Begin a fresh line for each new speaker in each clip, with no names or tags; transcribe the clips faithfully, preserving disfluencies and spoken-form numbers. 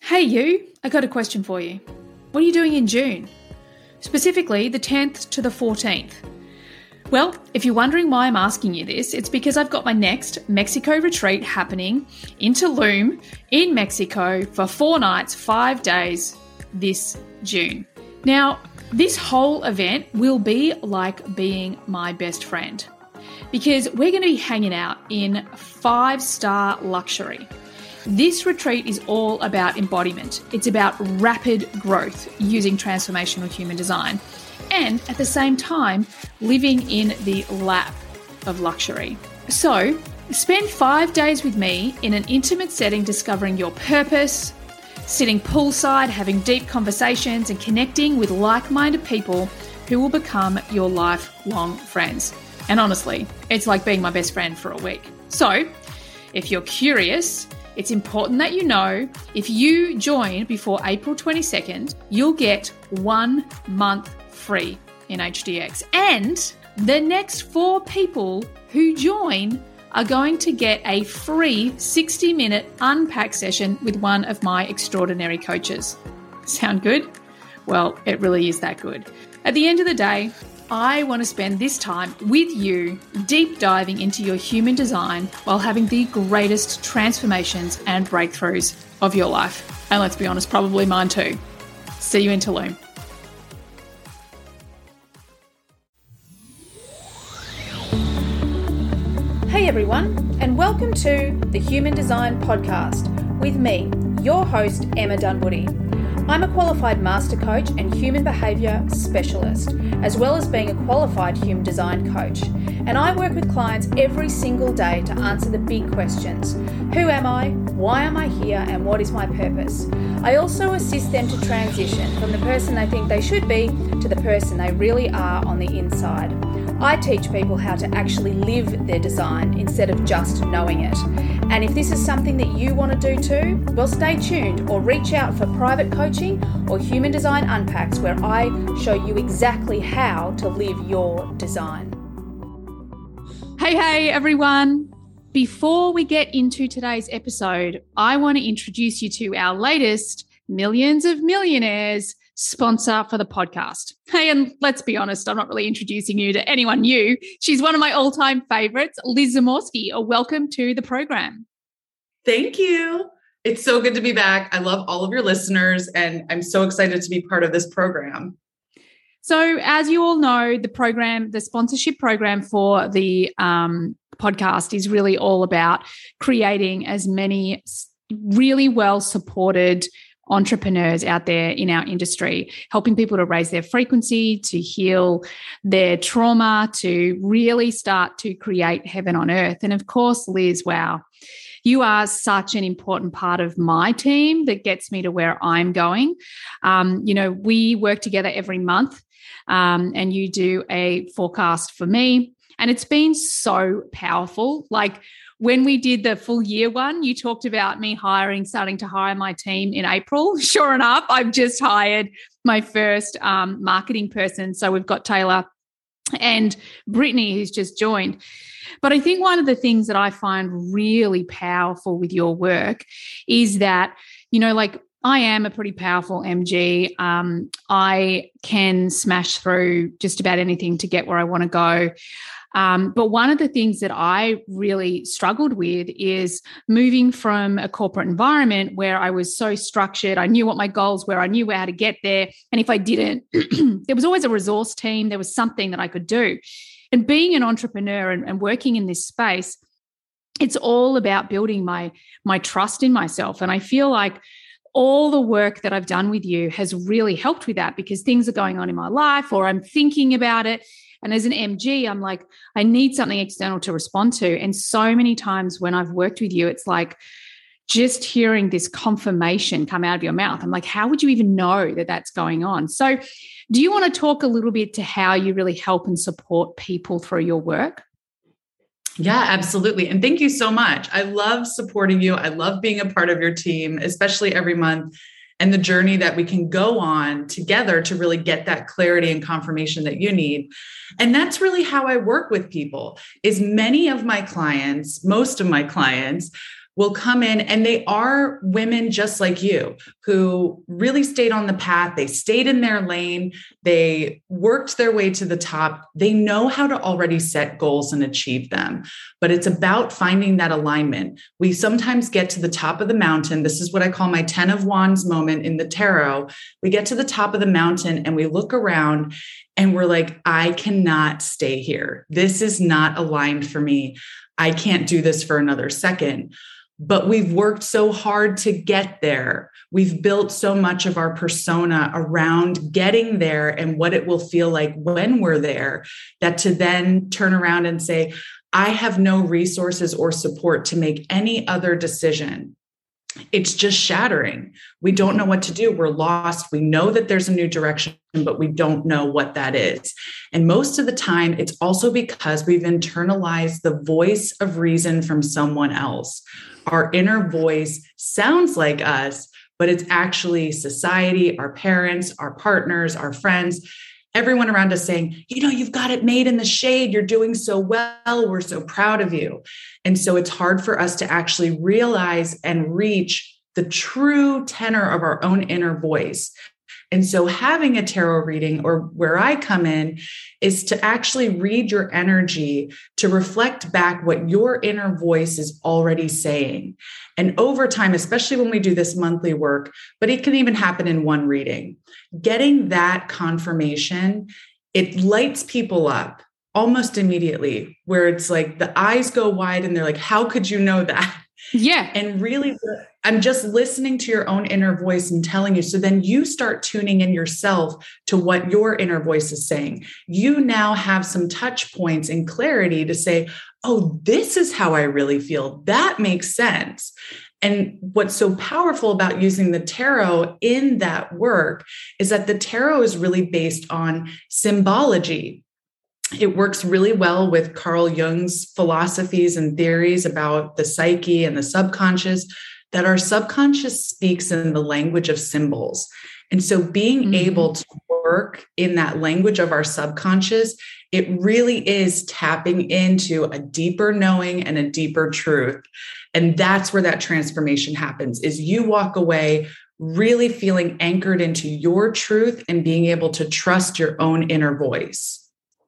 Hey you, I got a question for you. What are you doing in June? Specifically the tenth to the fourteenth. Well, if you're wondering why I'm asking you this, it's because I've got my next Mexico retreat happening in Tulum in Mexico for four nights, five days this June. Now, this whole event will be like being my best friend because we're going to be hanging out in five-star luxury. This retreat is all about embodiment. It's about rapid growth using transformational human design and at the same time living in the lap of luxury. So spend five days with me in an intimate setting discovering your purpose, sitting poolside, having deep conversations and connecting with like-minded people who will become your lifelong friends. And honestly, it's like being my best friend for a week. So if you're curious, it's important that you know if you join before April twenty-second, you'll get one month free in H D X. And the next four people who join are going to get a free sixty minute unpack session with one of my extraordinary coaches. Sound good? Well, it really is that good. At the end of the day, I want to spend this time with you deep diving into your human design while having the greatest transformations and breakthroughs of your life. And let's be honest, probably mine too. See you in Tulum. Hey everyone, and welcome to the Human Design Podcast with me, your host, Emma Dunwoody. I'm a qualified master coach and human behaviour specialist, as well as being a qualified human design coach. And I work with clients every single day to answer the big questions. Who am I? Why am I here? And what is my purpose? I also assist them to transition from the person they think they should be to the person they really are on the inside. I teach people how to actually live their design instead of just knowing it. And if this is something that you want to do too, well, stay tuned or reach out for private coaching or human design unpacks where I show you exactly how to live your design. Hey, hey, everyone. Before we get into today's episode, I want to introduce you to our latest Millions of Millionaires sponsor for the podcast. Hey, and let's be honest, I'm not really introducing you to anyone new. She's one of my all-time favorites, Liz Zamorsky. Welcome to the program.
Thank you. It's so good to be back. I love all of your listeners, and I'm so excited to be part of this program.
So as you all know, the program, the sponsorship program for the um, podcast is really all about creating as many really well-supported entrepreneurs out there in our industry, helping people to raise their frequency, to heal their trauma, to really start to create heaven on earth. And of course, Liz, wow, you are such an important part of my team that gets me to where I'm going. Um, you know, we work together every month um, and you do a forecast for me. And it's been so powerful. Like, when we did the full year one, you talked about me hiring, starting to hire my team in April. Sure enough, I've just hired my first um, marketing person. So we've got Taylor and Brittany who's just joined. But I think one of the things that I find really powerful with your work is that, you know, like I am a pretty powerful M G. Um, I can smash through just about anything to get where I want to go. Um, but one of the things that I really struggled with is moving from a corporate environment where I was so structured. I knew what my goals were. I knew how to get there. And if I didn't, there was always a resource team. There was something that I could do. And being an entrepreneur and, and working in this space, it's all about building my, my trust in myself. And I feel like all the work that I've done with you has really helped with that because things are going on in my life or I'm thinking about it. And as an M G, I'm like, I need something external to respond to. And so many times when I've worked with you, it's like just hearing this confirmation come out of your mouth. I'm like, how would you even know that that's going on? So do you want to talk a little bit to how you really help and support people through your work?
Yeah, absolutely. And thank you so much. I love supporting you. I love being a part of your team, especially every month. And the journey that we can go on together to really get that clarity and confirmation that you need. And that's really how I work with people is many of my clients, most of my clients will come in, and they are women just like you who really stayed on the path. They stayed in their lane. They worked their way to the top. They know how to already set goals and achieve them, but it's about finding that alignment. We sometimes get to the top of the mountain. This is what I call my ten of wands moment in the tarot. We get to the top of the mountain and we look around and we're like, I cannot stay here. This is not aligned for me. I can't do this for another second. But we've worked so hard to get there. We've built so much of our persona around getting there and what it will feel like when we're there, that to then turn around and say, I have no resources or support to make any other decision. It's just shattering. We don't know what to do. We're lost. We know that there's a new direction, but we don't know what that is. And most of the time, it's also because we've internalized the voice of reason from someone else. Our inner voice sounds like us, but it's actually society, our parents, our partners, our friends, everyone around us saying, you know, you've got it made in the shade. You're doing so well. We're so proud of you. And so it's hard for us to actually realize and reach the true tenor of our own inner voice. And so having a tarot reading, or where I come in, is to actually read your energy, to reflect back what your inner voice is already saying. And over time, especially when we do this monthly work, but it can even happen in one reading, getting that confirmation, it lights people up almost immediately, where it's like the eyes go wide and they're like, how could you know that?
Yeah.
And really, I'm just listening to your own inner voice and telling you. So then you start tuning in yourself to what your inner voice is saying. You now have some touch points and clarity to say, oh, this is how I really feel. That makes sense. And what's so powerful about using the tarot in that work is that the tarot is really based on symbology. It works really well with Carl Jung's philosophies and theories about the psyche and the subconscious, that our subconscious speaks in the language of symbols. And so being mm-hmm. able to work in that language of our subconscious, it really is tapping into a deeper knowing and a deeper truth. And that's where that transformation happens, is you walk away really feeling anchored into your truth and being able to trust your own inner voice.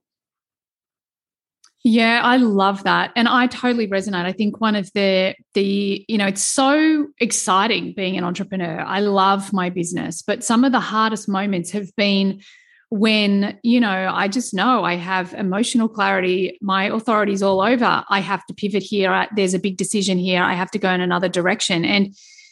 Yeah, I love that. And I totally resonate. I think one of the, the, you know, it's so exciting being an entrepreneur. I love my business, but some of the hardest moments have been when, you know, I just know I have emotional clarity. My authority's all over. I have to pivot here. There's a big decision here. I have to go in another direction. And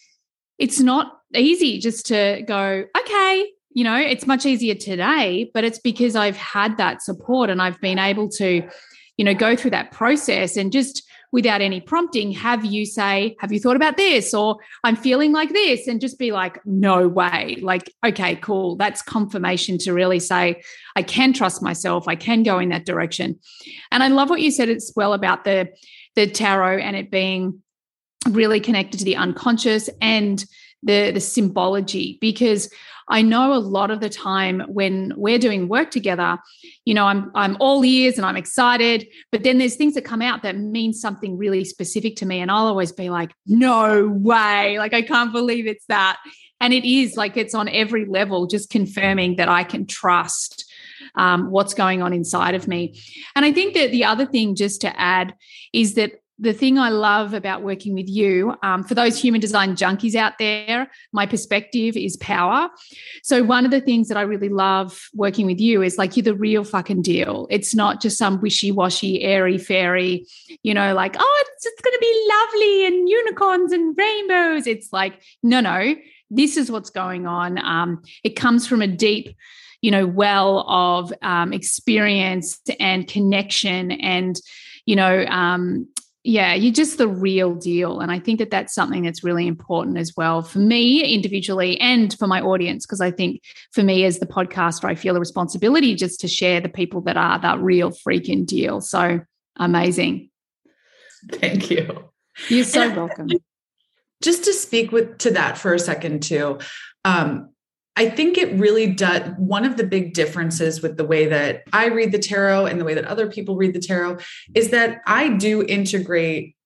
it's not easy just to go, okay, you know, it's much easier today, but it's because I've had that support and I've been able to, you know, go through that process and just without any prompting, have you say, have you thought about this? Or I'm feeling like this, and just be like, no way. Like, okay, cool. That's confirmation to really say, I can trust myself. I can go in that direction. And I love what you said as well about the, the tarot and it being really connected to the unconscious and the, the symbology, because I know a lot of the time when we're doing work together, you know, I'm I'm all ears and I'm excited, but then there's things that come out that mean something really specific to me, and I'll always be like, no way, like I can't believe it's that. And it is, like, it's on every level, just confirming that I can trust um, what's going on inside of me. And I think that the other thing just to add is that the thing I love about working with you, um, for those human design junkies out there, my perspective is power. So one of the things that I really love working with you is like, you're the real fucking deal. It's not just some wishy-washy, airy-fairy, you know, like, oh, it's, it's going to be lovely and unicorns and rainbows. It's like, no, no, this is what's going on. Um, it comes from a deep, you know, well of um, experience and connection and, you know, um, yeah, you're just the real deal. And I think that that's something that's really important as well for me individually and for my audience, because I think for me as the podcaster, I feel a responsibility just to share the people that are that real freaking deal. So amazing.
Thank you.
You're so
and
welcome.
Just to speak with to that for a second too, um, I think it really does. One of the big differences with the way that I read the tarot and the way that other people read the tarot is that I do integrate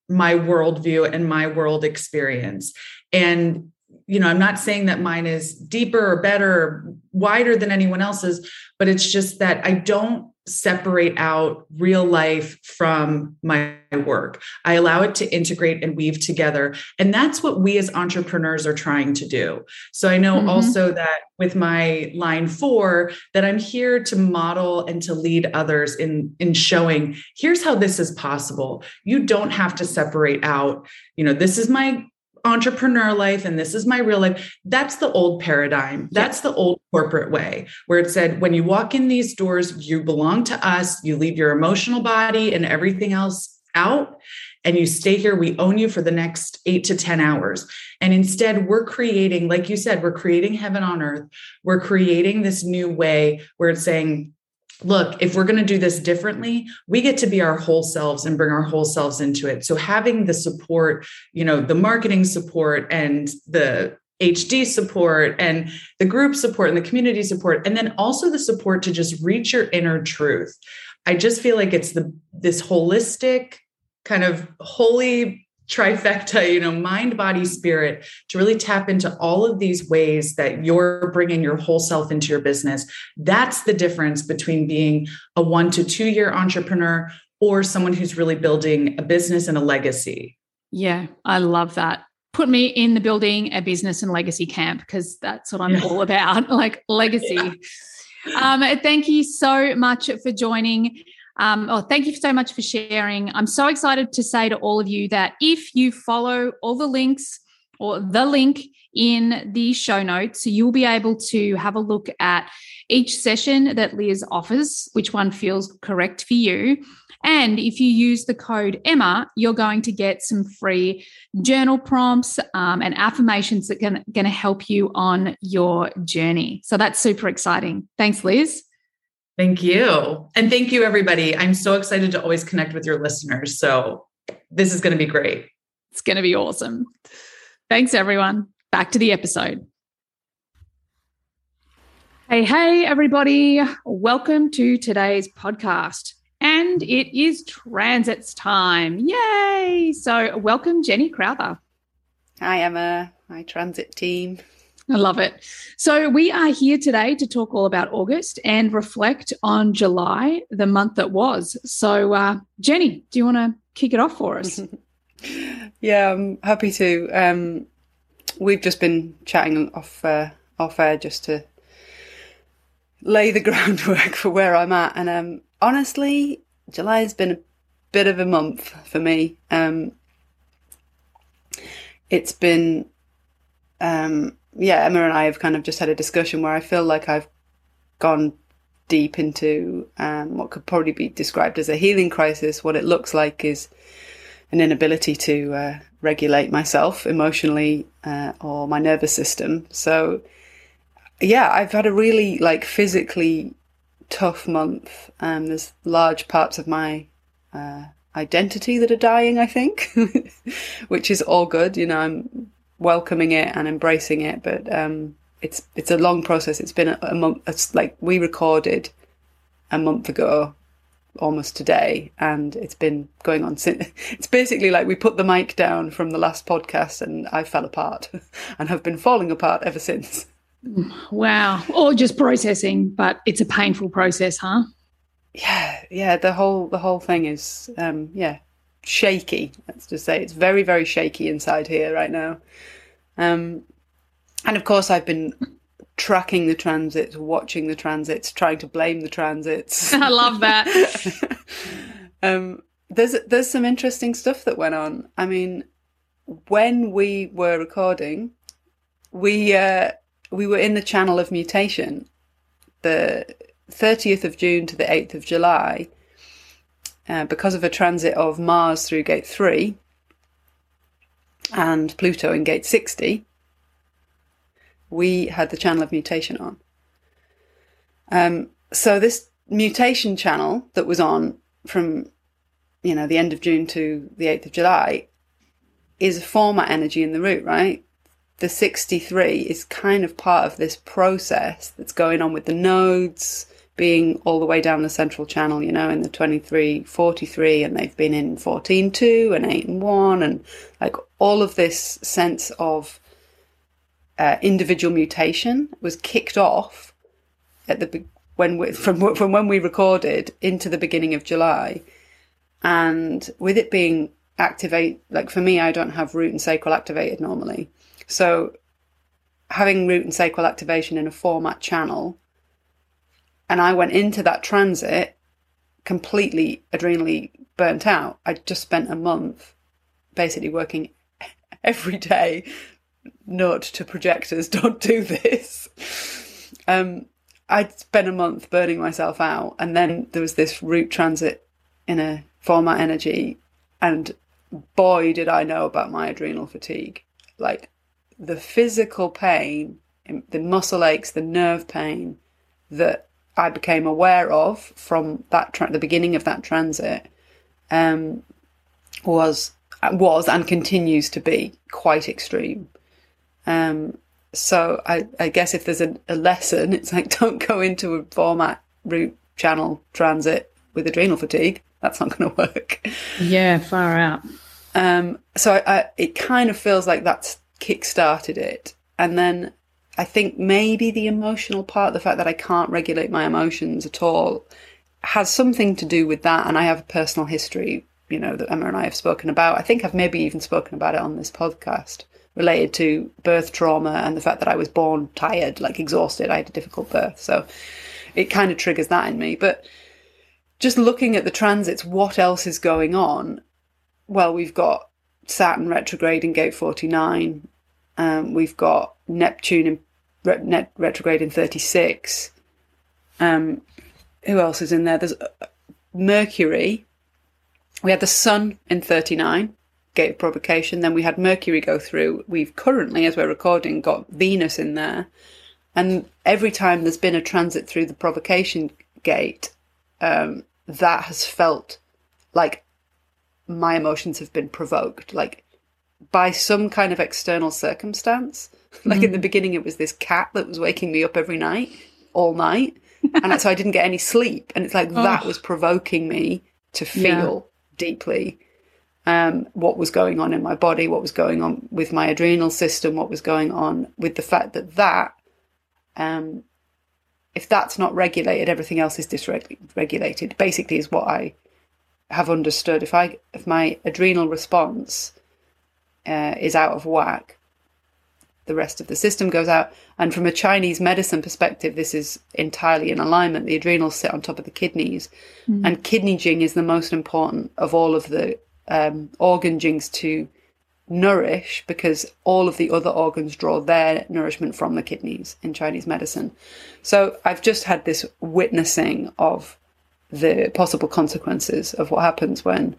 my worldview and my world experience. And, you know, I'm not saying that mine is deeper or better or wider than anyone else's, but it's just that I don't separate out real life from my work. I allow it to integrate and weave together. And that's what we as entrepreneurs are trying to do. So I know mm-hmm. also that with my line four, that I'm here to model and to lead others in, in showing, here's how this is possible. You don't have to separate out, you know, this is my entrepreneur life and this is my real life. That's the old paradigm. That's yes. the old corporate way where it said, when you walk in these doors, you belong to us, you leave your emotional body and everything else out, and you stay here. We own you for the next eight to ten hours. And instead we're creating, like you said, we're creating heaven on earth. We're creating this new way where it's saying, look, if we're going to do this differently, we get to be our whole selves and bring our whole selves into it. So having the support, you know, the marketing support and the H D support and the group support and the community support, and then also the support to just reach your inner truth. I just feel like it's the this holistic kind of holy trifecta, you know, mind, body, spirit, to really tap into all of these ways that you're bringing your whole self into your business. That's the difference between being a one to two year entrepreneur or someone who's really building a business and a legacy.
Yeah, I love that. Put me in the building a business and legacy camp, because that's what I'm yeah. all about, like legacy. Yeah. Um, thank you so much for joining. Um, oh, thank you so much for sharing. I'm so excited to say to all of you that if you follow all the links or the link in the show notes, you'll be able to have a look at each session that Liz offers, which one feels correct for you. And if you use the code Emma, you're going to get some free journal prompts um, and affirmations that are going to help you on your journey. So that's super exciting. Thanks, Liz.
Thank you. And thank you, everybody. I'm so excited to always connect with your listeners. So this is going to be great.
It's going to be awesome. Thanks, everyone. Back to the episode. Hey, hey, everybody. Welcome to today's podcast. And it is transits time. Yay. So welcome, Jenny Crowther.
Hi, Emma. Hi, transit team.
I love it. So we are here today to talk all about August and reflect on July, the month that was. So, uh, Jenny, do you want to kick it off for us?
Yeah, I'm happy to. Um, we've just been chatting off uh, off air just to lay the groundwork for where I'm at. And um, honestly, July has been a bit of a month for me. Um, it's been... Um, yeah, Emma and I have kind of just had a discussion where I feel like I've gone deep into um, what could probably be described as a healing crisis. What it looks like is an inability to uh, regulate myself emotionally uh, or my nervous system. So, yeah, I've had a really like physically tough month. Um, there's large parts of my uh, identity that are dying, I think, which is all good. You know, I'm welcoming it and embracing it, but um it's it's a long process. It's been a, a month. It's like we recorded a month ago almost today, and it's been going on since. It's basically like we put the mic down from the last podcast and I fell apart and have been falling apart ever since.
Wow. Or just processing, but it's a painful process, huh?
Yeah, yeah, the whole the whole thing is um yeah shaky. Let's just say it's very, very shaky inside here right now. Um, and of course, I've been tracking the transits, watching the transits, trying to blame the transits.
I love that.
um, there's there's some interesting stuff that went on. I mean, when we were recording, we uh, we were in the channel of mutation, the thirtieth of June to the eighth of July. Uh, because of a transit of Mars through gate three and Pluto in gate sixty, we had the channel of mutation on. Um, so this mutation channel that was on from, you know, the end of June to the eighth of July is a format energy in the root, right? The sixty-three is kind of part of this process that's going on with the nodes being all the way down the central channel, you know, in the twenty-three forty-three, and they've been in fourteen two and eight and one, and like all of this sense of uh, individual mutation was kicked off at the when we, from from when we recorded into the beginning of July, and with it being activate, like for me, I don't have root and sacral activated normally, so having root and sacral activation in a format channel. And I went into that transit completely adrenally burnt out. I just spent a month basically working every day. Note to projectors, don't do this. Um, I'd spent a month burning myself out. And then there was this root transit in a format energy. And boy, did I know about my adrenal fatigue. Like the physical pain, the muscle aches, the nerve pain that I became aware of from that tra- the beginning of that transit um, was was and continues to be quite extreme. Um, so I, I guess if there's a, a lesson, it's like don't go into a format root channel transit with adrenal fatigue. That's not going to work.
Yeah, far out.
Um, so I, I, it kind of feels like that's kick-started it, and then. I think maybe the emotional part, the fact that I can't regulate my emotions at all, has something to do with that. And I have a personal history, you know, that Emma and I have spoken about. I think I've maybe even spoken about it on this podcast, related to birth trauma and the fact that I was born tired, like exhausted. I had a difficult birth. So it kind of triggers that in me. But just looking at the transits, what else is going on? Well, we've got Saturn retrograde in gate forty-nine. Um, we've got Neptune in Net retrograde in thirty-six. Um, who else is in there? There's Mercury. We had the Sun in thirty-nine, gate of provocation. Then we had Mercury go through. We've currently, as we're recording, got Venus in there. And every time there's been a transit through the provocation gate, um, that has felt like my emotions have been provoked, like by some kind of external circumstance. Like mm. in the beginning, it was this cat that was waking me up every night, all night. And so I didn't get any sleep. And it's like oh. that was provoking me to feel yeah. deeply um, what was going on in my body, what was going on with my adrenal system, what was going on with the fact that that, um, if that's not regulated, everything else is dysregulated, basically is what I have understood. If I, if my adrenal response uh, is out of whack, the rest of the system goes out. And from a Chinese medicine perspective, this is entirely in alignment. The adrenals sit on top of the kidneys, mm. and kidney jing is the most important of all of the um, organ jings to nourish, because all of the other organs draw their nourishment from the kidneys in Chinese medicine. So I've just had this witnessing of the possible consequences of what happens when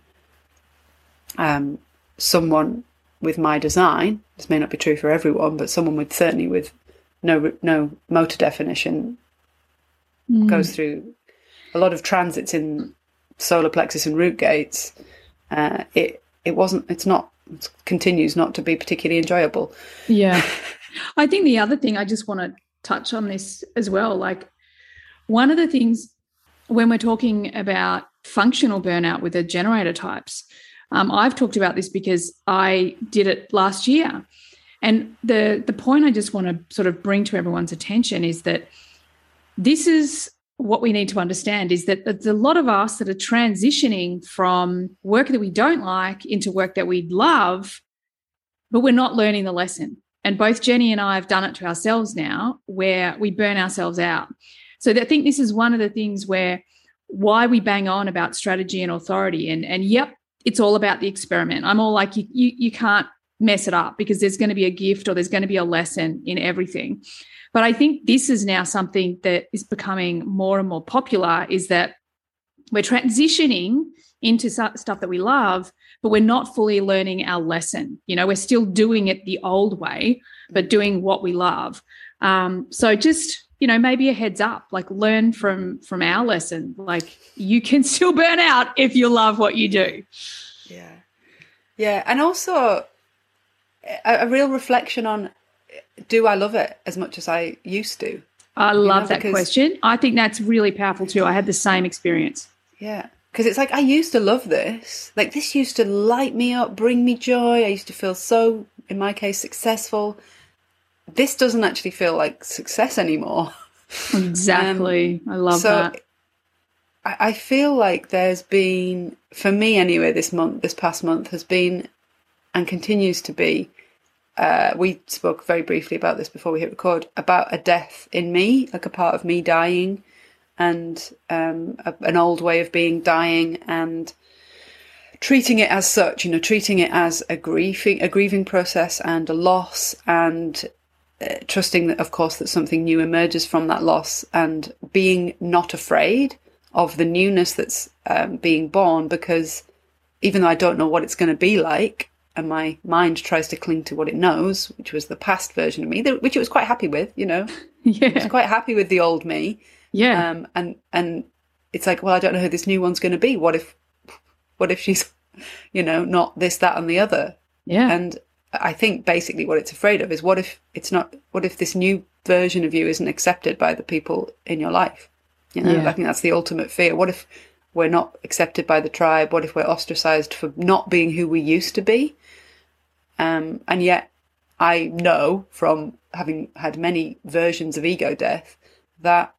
um, someone with my design, this may not be true for everyone, but someone with certainly with no no motor definition mm. goes through a lot of transits in solar plexus and root gates. Uh, it it wasn't. It's not. It continues not to be particularly enjoyable.
Yeah, I think the other thing I just want to touch on this as well. Like one of the things when we're talking about functional burnout with the generator types. Um, I've talked about this because I did it last year. And the, the point I just want to sort of bring to everyone's attention is that this is what we need to understand, is that there's a lot of us that are transitioning from work that we don't like into work that we love, but we're not learning the lesson. And both Jenny and I have done it to ourselves now, where we burn ourselves out. So I think this is one of the things where why we bang on about strategy and authority. And, and yep, it's all about the experiment. I'm all like, you, you, you can't mess it up because there's going to be a gift or there's going to be a lesson in everything. But I think this is now something that is becoming more and more popular, is that we're transitioning into stuff that we love, but we're not fully learning our lesson. You know, we're still doing it the old way, but doing what we love. Um, so just, you know, maybe a heads up, like learn from from our lesson. Like you can still burn out if you love what you do.
Yeah. Yeah. And also a, a real reflection on, do I love it as much as I used to?
I love
know,
that
because,
question. I think that's really powerful too. I had the same experience.
Yeah. Because it's like, I used to love this. Like, this used to light me up, bring me joy. I used to feel so, in my case, successful. This doesn't actually feel like success anymore.
Exactly. um, I love
so
that.
I, I feel like there's been, for me anyway, this month, this past month has been and continues to be, uh, we spoke very briefly about this before we hit record, about a death in me, like a part of me dying. And um, a, an old way of being dying, and treating it as such, you know, treating it as a grieving, a grieving process and a loss, and uh, trusting that, of course, that something new emerges from that loss, and being not afraid of the newness that's um, being born, because even though I don't know what it's going to be like, and my mind tries to cling to what it knows, which was the past version of me, which it was quite happy with, you know,
yeah,
it was quite happy with the old me.
Yeah.
Um, and, and it's like, well, I don't know who this new one's going to be. What if, what if she's, you know, not this, that, and the other?
Yeah.
And I think basically what it's afraid of is what if it's not, what if this new version of you isn't accepted by the people in your life? You know,
Yeah.
I think that's the ultimate fear. What if we're not accepted by the tribe? What if we're ostracized for not being who we used to be? Um, and yet I know from having had many versions of ego death that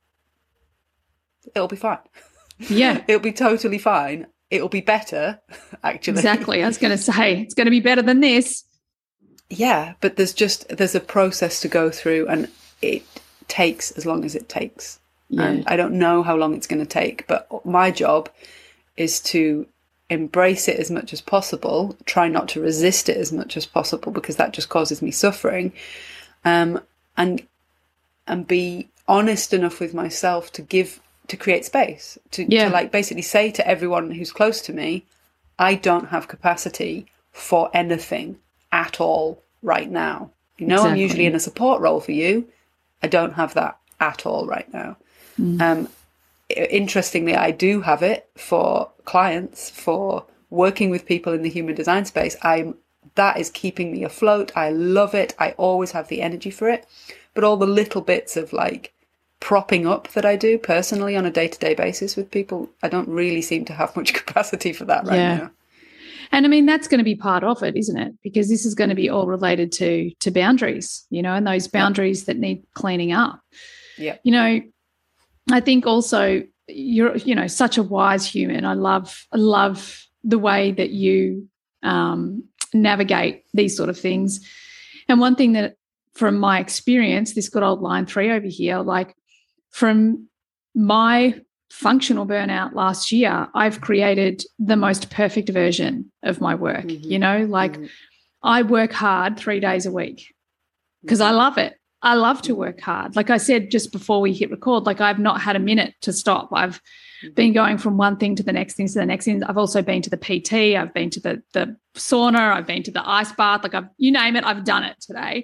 it'll be fine.
Yeah.
It'll be totally fine. It'll be better, actually.
Exactly. I was going to say, it's going to be better than this.
Yeah, but there's just, there's a process to go through, and it takes as long as it takes.
Yeah.
And I don't know how long it's going to take, but my job is to embrace it as much as possible, try not to resist it as much as possible, because that just causes me suffering, um, and and be honest enough with myself to give, to create space, to,
Yeah.
to like basically say to everyone who's close to me, I don't have capacity for anything at all right now. You know,
Exactly.
I'm usually in a support role for you. I don't have that at all right now.
Mm.
Um, interestingly, I do have it for clients, for working with people in the human design space. I'm that is keeping me afloat. I love it. I always have the energy for it. But all the little bits of like propping up that I do personally on a day-to-day basis with people, I don't really seem to have much capacity for that right
Yeah.
now.
And I mean, that's going to be part of it, isn't it? Because this is going to be all related to to boundaries, you know, and those boundaries that need cleaning up.
Yeah.
You know, I think also you're, you know, such a wise human. I love, I love the way that you um, navigate these sort of things. And one thing that, from my experience, this good old line three over here, like from my functional burnout last year, I've created the most perfect version of my work.
Mm-hmm.
You know, like mm-hmm. I work hard three days a week because I love it. I love to work hard. Like I said just before we hit record, like I've not had a minute to stop. I've mm-hmm. been going from one thing to the next thing to the next thing. I've also been to the P T. I've been to the the sauna. I've been to the ice bath. Like I've, you name it, I've done it today.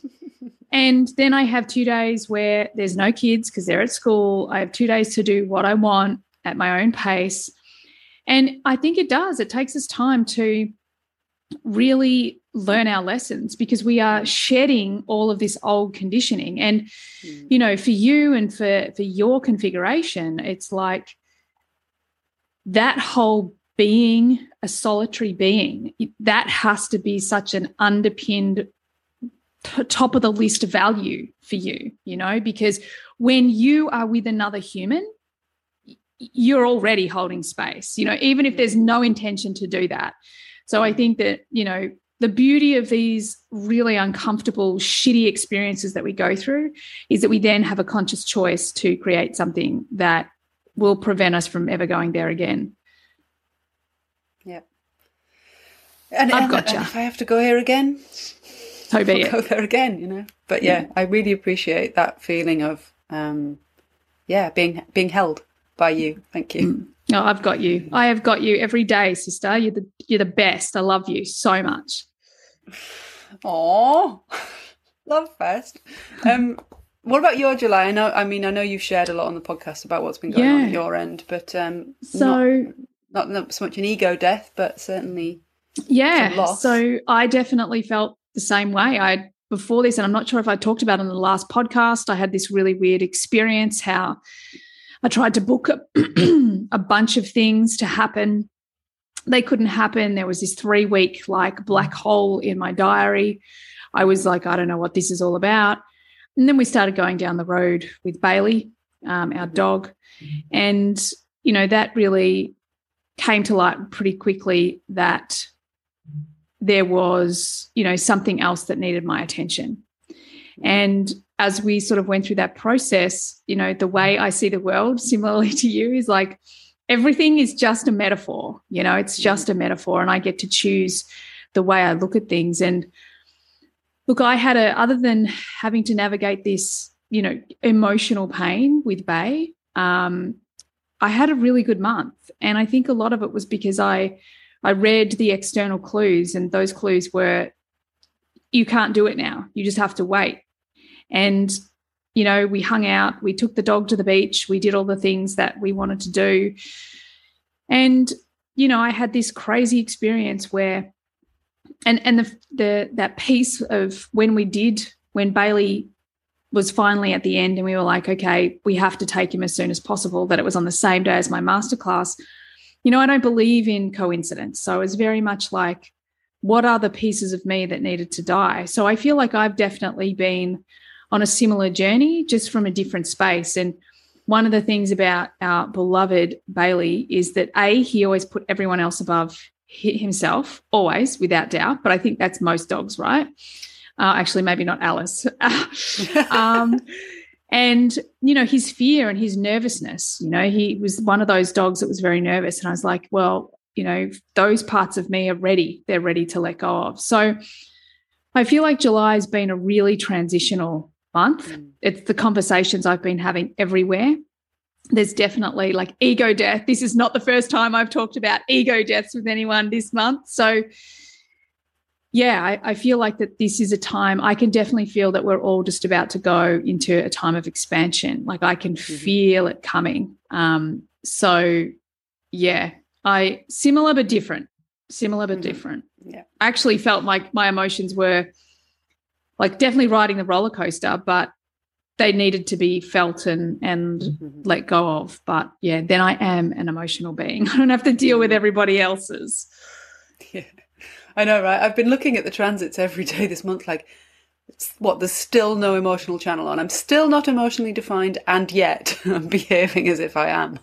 And then I have two days where there's no kids because they're at school. I have two days to do what I want at my own pace. And I think it does. It takes us time to really learn our lessons because we are shedding all of this old conditioning. And, mm. you know, for you and for, for your configuration, it's like that whole being a solitary being, that has to be such an underpinned top of the list value for you, you know, because when you are with another human, you're already holding space, you know, even if there's no intention to do that. So I think that, you know, the beauty of these really uncomfortable, shitty experiences that we go through is that we then have a conscious choice to create something that will prevent us from ever going there again.
Yeah. And,
I've
and,
gotcha.
and if I have to go here again,
so be
I'll
it.
go there again, you know. But yeah, yeah, I really appreciate that feeling of, um, yeah, being being held by you. Thank you.
Mm. Oh, I've got you. I have got you every day, sister. You're the you're the best. I love you so much.
Aww, love fest. Um, what about your July? I know. I mean, I know you've shared a lot on the podcast about what's been going
yeah.
on at your end, but um,
so
not, not so much an ego death, but certainly
yeah.
some loss.
So I definitely felt the same way. I before this, and I'm not sure if I talked about it in the last podcast, I had this really weird experience how I tried to book a, a bunch of things to happen. They couldn't happen. There was this three-week like black hole in my diary. I was like, I don't know what this is all about. And then we started going down the road with Bailey, um, our dog. And, you know, that really came to light pretty quickly that there was, you know, something else that needed my attention. And as we sort of went through that process, you know, the way I see the world, similarly to you, is like everything is just a metaphor. You know, it's just a metaphor, and I get to choose the way I look at things. And look, I had a, other than having to navigate this, you know, emotional pain with Bay, um, I had a really good month. And I think a lot of it was because I, I read the external clues, and those clues were, you can't do it now. You just have to wait. And, you know, we hung out, we took the dog to the beach, we did all the things that we wanted to do. And, you know, I had this crazy experience where, and and the the that piece of when we did, when Bailey was finally at the end and we were like, okay, we have to take him as soon as possible, that it was on the same day as my masterclass. You know, I don't believe in coincidence. So it was very much like, what are the pieces of me that needed to die? So I feel like I've definitely been on a similar journey, just from a different space. And one of the things about our beloved Bailey is that, A, he always put everyone else above himself, always, without doubt. But I think that's most dogs, right? Uh, actually, maybe not Alice. um, and, you know, his fear and his nervousness, you know, he was one of those dogs that was very nervous. And I was like, well, you know, those parts of me are ready. They're ready to let go of. So I feel like July has been a really transitional month. Mm. It's the conversations I've been having everywhere. There's definitely like ego death. This is not the first time I've talked about ego deaths with anyone this month. So, yeah, I, I feel like that this is a time, I can definitely feel that we're all just about to go into a time of expansion. Like I can mm-hmm. feel it coming. Um, so, yeah, I similar but different, similar but mm-hmm. different.
Yeah,
I actually felt like my emotions were like definitely riding the roller coaster, but they needed to be felt and and mm-hmm. let go of. But, yeah, then I am an emotional being. I don't have to deal with everybody else's.
Yeah, I know, right? I've been looking at the transits every day this month, like, what, there's still no emotional channel on. I'm still not emotionally defined, and yet I'm behaving as if I am.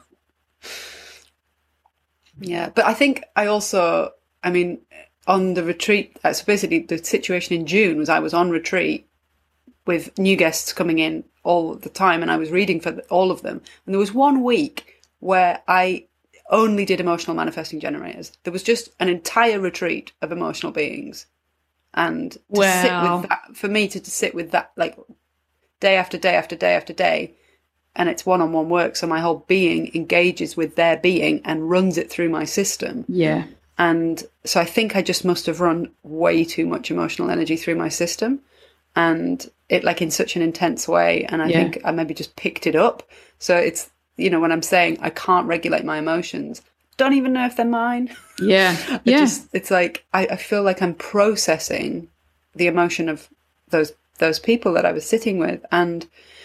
Yeah, but I think I also, I mean, on the retreat, so basically the situation in June was I was on retreat with new guests coming in all the time, and I was reading for all of them. And there was one week where I only did emotional manifesting generators. There was just an entire retreat of emotional beings. And to
wow.
sit with that, for me to, to sit with that, like, day after day after day after day, and it's one-on-one work, so my whole being engages with their being and runs it through my system.
Yeah.
And so I think I just must have run way too much emotional energy through my system, and it, like, in such an intense way. And I yeah. think I maybe just picked it up. So it's, you know, when I'm saying I can't regulate my emotions, don't even know if they're mine.
Yeah.
it
yeah.
Just, it's like I, I feel like I'm processing the emotion of those those people that I was sitting with. And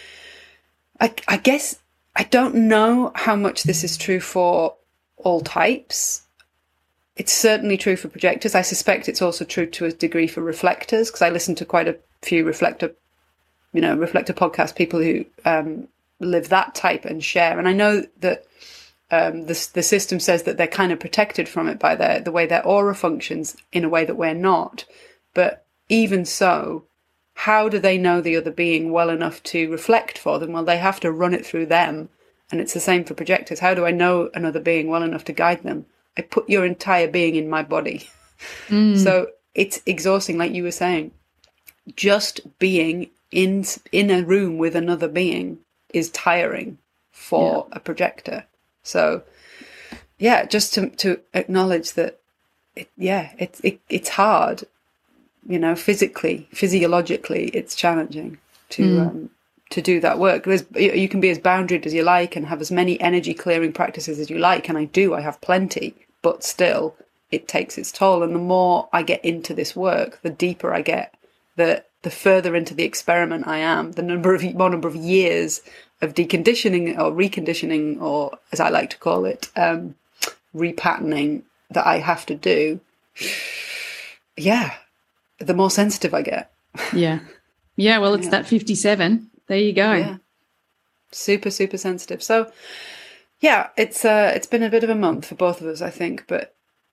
I, I guess I don't know how much this is true for all types. It's certainly true for projectors. I suspect it's also true to a degree for reflectors, because I listen to quite a few reflector, you know, reflector podcast people who um, live that type and share. And I know that um, the the system says that they're kind of protected from it by their the way their aura functions in a way that we're not. But even so, how do they know the other being well enough to reflect for them? Well, they have to run it through them. And it's the same for projectors. How do I know another being well enough to guide them? I put your entire being in my body. Mm. So it's exhausting, like you were saying. Just being in in a room with another being is tiring for yeah. a projector. So, yeah, just to to acknowledge that, it, yeah, it, it it's hard, you know, physically, physiologically, it's challenging to mm. um, to do that work. There's, you can be as boundaried as you like and have as many energy clearing practices as you like, and I do, I have plenty. But still, it takes its toll. And the more I get into this work, the deeper I get, the the further into the experiment I am, the number of more number of years of deconditioning or reconditioning, or as I like to call it, um, repatterning that I have to do. Yeah, the more sensitive I get.
Yeah. Yeah, well, it's yeah. that fifty-seven. There you go.
Yeah. Super, super sensitive. So, yeah, it's uh, it's been a bit of a month for both of us, I think, but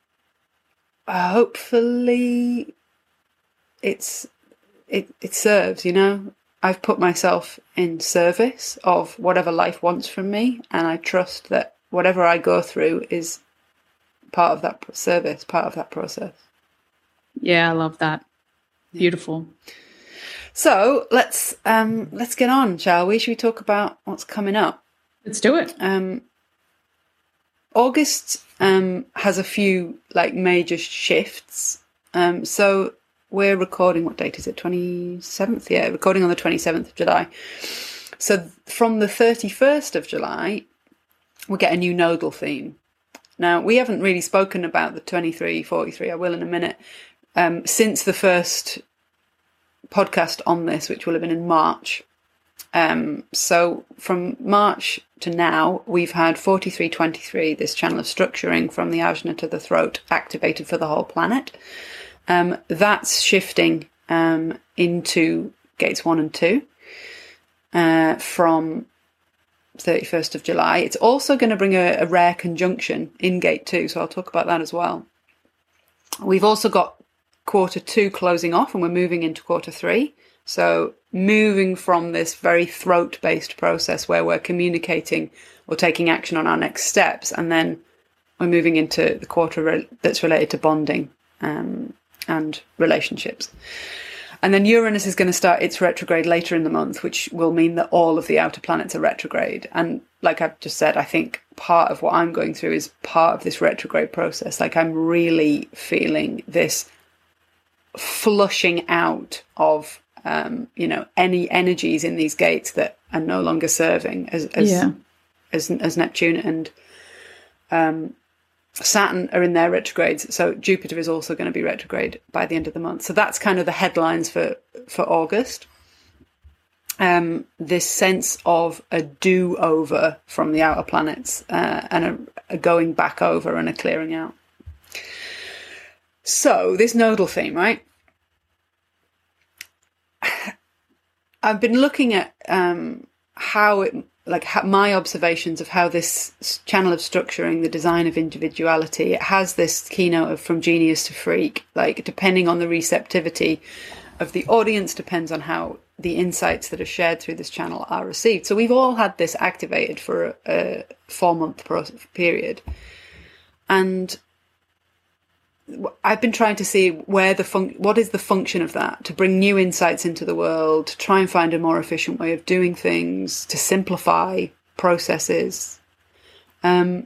hopefully it's it it serves, you know. I've put myself in service of whatever life wants from me, and I trust that whatever I go through is part of that service, part of that process.
Yeah, I love that. Beautiful.
So let's um, let's get on, shall we? Should we talk about what's coming up?
Let's do it.
Um, August um, has a few like major shifts. Um, so we're recording. What date is it? twenty-seventh. Yeah, recording on the twenty-seventh of July. So from the thirty-first of July, we'll get a new nodal theme. Now we haven't really spoken about the twenty-three forty-three. I will in a minute. Um, since the first podcast on this, which will have been in March. Um, so from March to now, we've had forty-three twenty-three, this channel of structuring from the ajna to the throat, activated for the whole planet. Um, that's shifting um, into gates one and two uh, from thirty-first of July. It's also going to bring a, a rare conjunction in gate two, so I'll talk about that as well. We've also got quarter two closing off, and we're moving into quarter three. So moving from this very throat-based process where we're communicating or taking action on our next steps, and then we're moving into the quarter re- that's related to bonding um, and relationships. And then Uranus is going to start its retrograde later in the month, which will mean that all of the outer planets are retrograde. And like I've just said, I think part of what I'm going through is part of this retrograde process. Like I'm really feeling this flushing out of um you know any energies in these gates that are no longer serving as as yeah. as, as Neptune and um Saturn are in their retrogrades, so Jupiter is also going to be retrograde by the end of the month. So that's kind of the headlines for for August. Um this sense of a do-over from the outer planets uh, and a, a going back over and a clearing out. So this nodal theme, right? I've been looking at um, how it, like how, my observations of how this channel of structuring, the design of individuality, it has this keynote of from genius to freak. Like depending on the receptivity of the audience, depends on how the insights that are shared through this channel are received. So we've all had this activated for a, a four-month period, and I've been trying to see where the fun- what is the function of that, to bring new insights into the world, to try and find a more efficient way of doing things, to simplify processes. Um,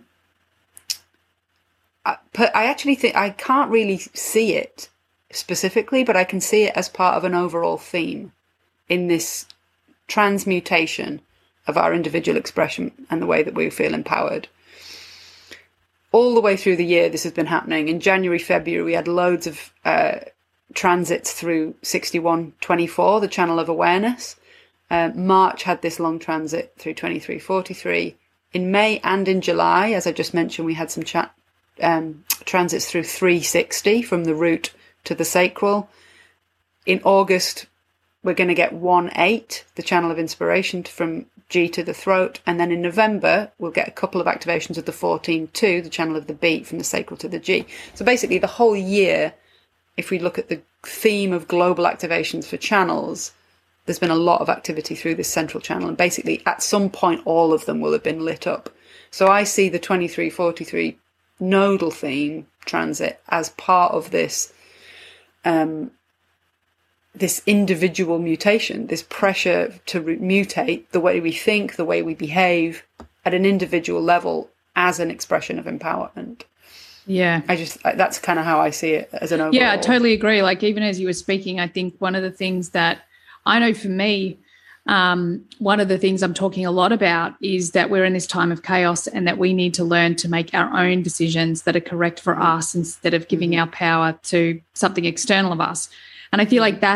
I, I actually think I can't really see it specifically, but I can see it as part of an overall theme in this transmutation of our individual expression and the way that we feel empowered. All the way through the year, this has been happening. In January, February, we had loads of uh, transits through sixty-one twenty-four, the channel of awareness. Uh, March had this long transit through twenty-three forty-three. In May and in July, as I just mentioned, we had some cha- um, transits through three sixty from the root to the sacral. In August, we're going to get one eight, the channel of inspiration, from G to the throat. And then in November, we'll get a couple of activations of the fourteen two, the channel of the beat, from the sacral to the G. So basically the whole year, if we look at the theme of global activations for channels, there's been a lot of activity through this central channel. And basically at some point, all of them will have been lit up. So I see the twenty-three forty-three nodal theme transit as part of this um, this individual mutation, this pressure to re- mutate the way we think, the way we behave at an individual level as an expression of empowerment.
Yeah.
I just, that's kind of how I see it as an overall.
Yeah, I totally agree. Like even as you were speaking, I think one of the things that I know for me, um, one of the things I'm talking a lot about is that we're in this time of chaos and that we need to learn to make our own decisions that are correct for us instead of giving our power to something external of us. And I feel like that's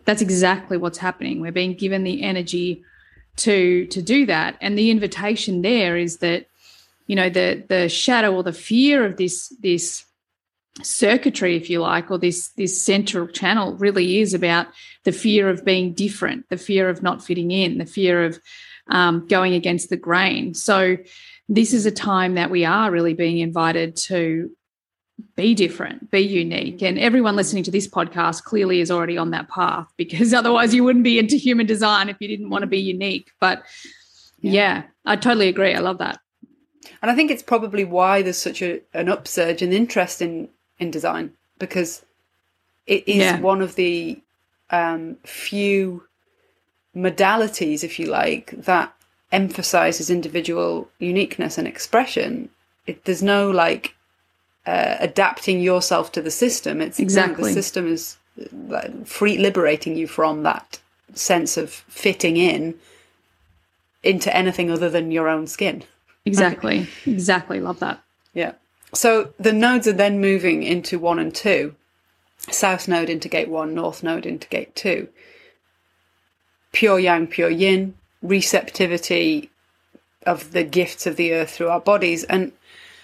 that's exactly what's happening. We're being given the energy to to do that. And the invitation there is that, you know, the the shadow or the fear of this this circuitry, if you like, or this this central channel really is about the fear of being different, the fear of not fitting in, the fear of um, going against the grain. So this is a time that we are really being invited to be different, be unique. And everyone listening to this podcast clearly is already on that path, because otherwise you wouldn't be into human design if you didn't want to be unique. But yeah, yeah I totally agree. I love that.
And I think it's probably why there's such a, an upsurge in interest in, in design, because it is yeah. one of the um, few modalities, if you like, that emphasizes individual uniqueness and expression. It, there's no like uh, adapting yourself to the system. It's
exactly
the system is like, free liberating you from that sense of fitting in into anything other than your own skin.
Exactly. Exactly. Love that.
Yeah. So the nodes are then moving into one and two. South node into gate one, north node into gate two. Pure yang, pure yin, receptivity of the gifts of the earth through our bodies. And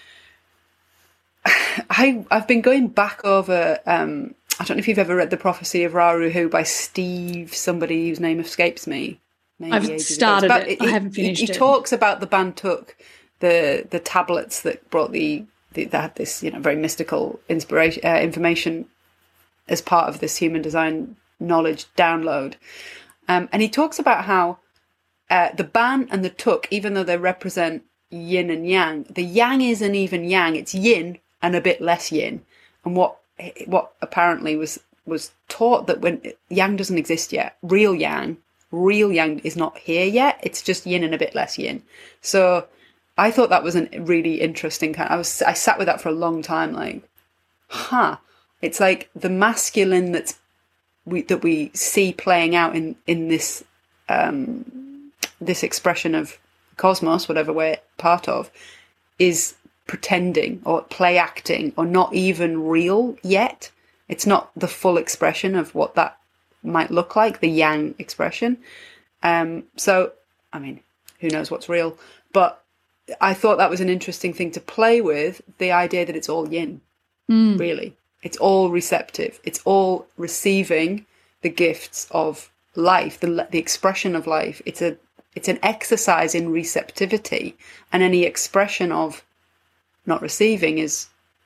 I, I've been going back over, um, I don't know if you've ever read The Prophecy of Ra Uru Hu by Steve, somebody whose name escapes me.
I've started
about,
it.
it.
I haven't finished
he, he
it.
He talks about the Bantuk, the the tablets that brought the, the that had this, you know, very mystical inspiration uh, information as part of this human design knowledge download. Um, and he talks about how uh, the Ban and the Tuk, even though they represent yin and yang, the yang isn't even yang; it's yin and a bit less yin. And what what apparently was was taught that when yang doesn't exist yet, real yang. Real yang is not here yet. It's just yin and a bit less yin. So I thought that was a really interesting kind. I was I sat with that for a long time, like, huh. It's like the masculine that's we that we see playing out in in this um, this expression of cosmos, whatever we're part of, is pretending or play acting or not even real yet. It's not the full expression of what that might look like, the yang expression. Um, so, I mean, who knows what's real? But I thought that was an interesting thing to play with, the idea that it's all yin, mm. really. It's all receptive. It's all receiving the gifts of life, the the expression of life. It's a it's an exercise in receptivity, and any expression of not receiving is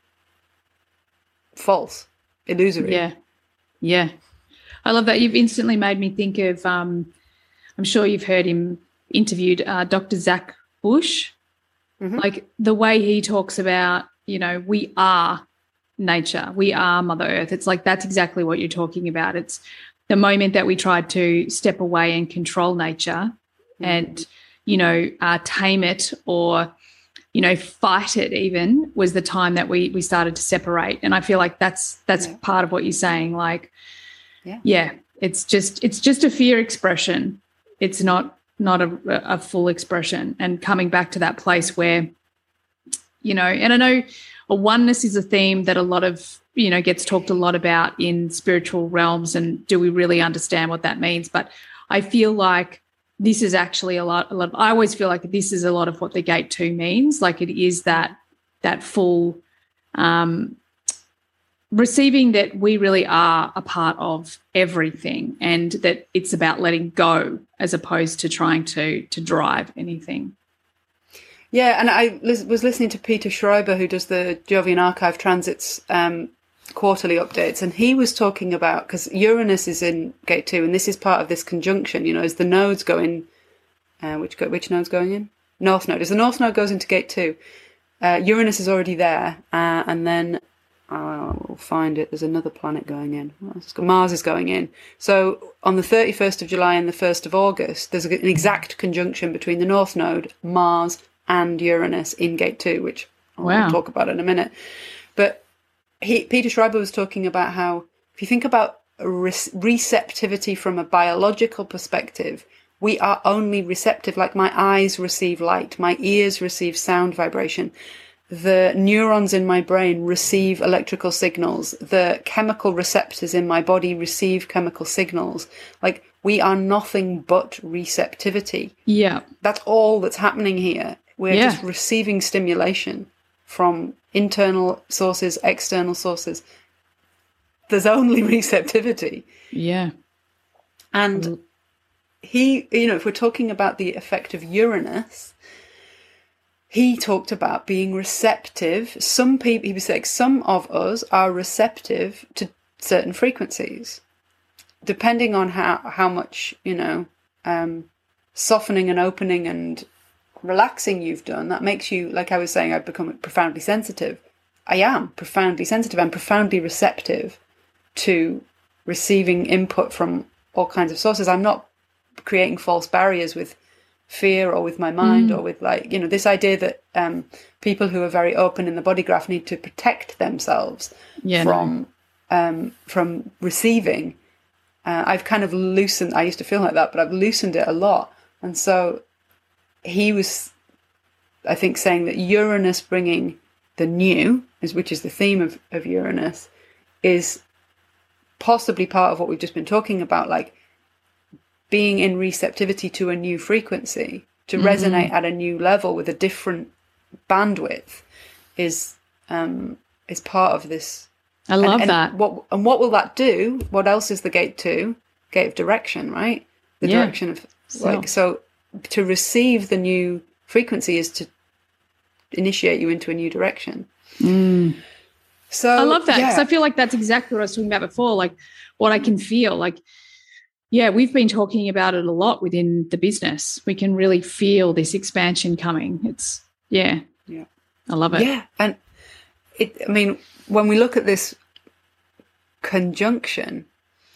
false, illusory.
Yeah, yeah. I love that. You've instantly made me think of, um, I'm sure you've heard him interviewed, uh, Doctor Zach Bush. Mm-hmm. Like the way he talks about, you know, we are nature, we are Mother Earth. It's like that's exactly what you're talking about. It's the moment that we tried to step away and control nature mm-hmm. and, you know, uh, tame it or, you know, fight it even was the time that we we started to separate. And I feel like that's that's yeah. part of what you're saying, like, Yeah. yeah, it's just it's just a fear expression. It's not not a, a full expression. And coming back to that place where, you know, and I know a oneness is a theme that a lot of, you know, gets talked a lot about in spiritual realms, and do we really understand what that means? But I feel like this is actually a lot, a lot. I always feel like this is a lot of what the gate two means. Like it is that that full um receiving that we really are a part of everything, and that it's about letting go as opposed to trying to to drive anything.
Yeah, and I was listening to Peter Schreiber, who does the Jovian Archive Transits um, quarterly updates, and he was talking about, because Uranus is in gate two, and this is part of this conjunction, you know, as the nodes go in, uh, which, which node's going in? North node. As the north node goes into gate two, uh, Uranus is already there, uh, and then I will find it. There's another planet going in. Mars is going in. So on the thirty-first of July and the first of August, there's an exact conjunction between the North Node, Mars, and Uranus in Gate two, which I'll wow. talk about in a minute. But he, Peter Schreiber was talking about how, if you think about re- receptivity from a biological perspective, we are only receptive, like my eyes receive light, my ears receive sound vibration. the neurons in my brain receive electrical signals. The chemical receptors in my body receive chemical signals. Like, we are nothing but receptivity.
Yeah.
That's all that's happening here. We're
Yeah.
just receiving stimulation from internal sources, external sources. There's only receptivity.
Yeah.
And he, you know, if we're talking about the effect of Uranus, he talked about being receptive. Some people, he was saying, some of us are receptive to certain frequencies, depending on how, how much, you know, um, softening and opening and relaxing you've done. That makes you, like I was saying, I've become profoundly sensitive. I am profoundly sensitive. I'm profoundly receptive to receiving input from all kinds of sources. I'm not creating false barriers with fear or with my mind mm. or with, like, you know, this idea that um, people who are very open in the body graph need to protect themselves yeah, from no. um, from receiving. Uh, I've kind of loosened, I used to feel like that, but I've loosened it a lot. And so he was, I think, saying that Uranus bringing the new, is which is the theme of, of Uranus, is possibly part of what we've just been talking about, like being in receptivity to a new frequency, to mm-hmm. resonate at a new level with a different bandwidth is um, is part of this.
I love
and, and
that.
What and what will that do? What else is the gate to? Gate of direction, right? The
yeah.
direction of like so. To receive the new frequency is to initiate you into a new direction.
Mm.
So
I love that because
yeah.
I feel like that's exactly what I was talking about before. Like what I can feel, like, yeah, we've been talking about it a lot within the business. We can really feel this expansion coming. It's yeah,
yeah,
I love it.
Yeah, and it. I mean, when we look at this conjunction,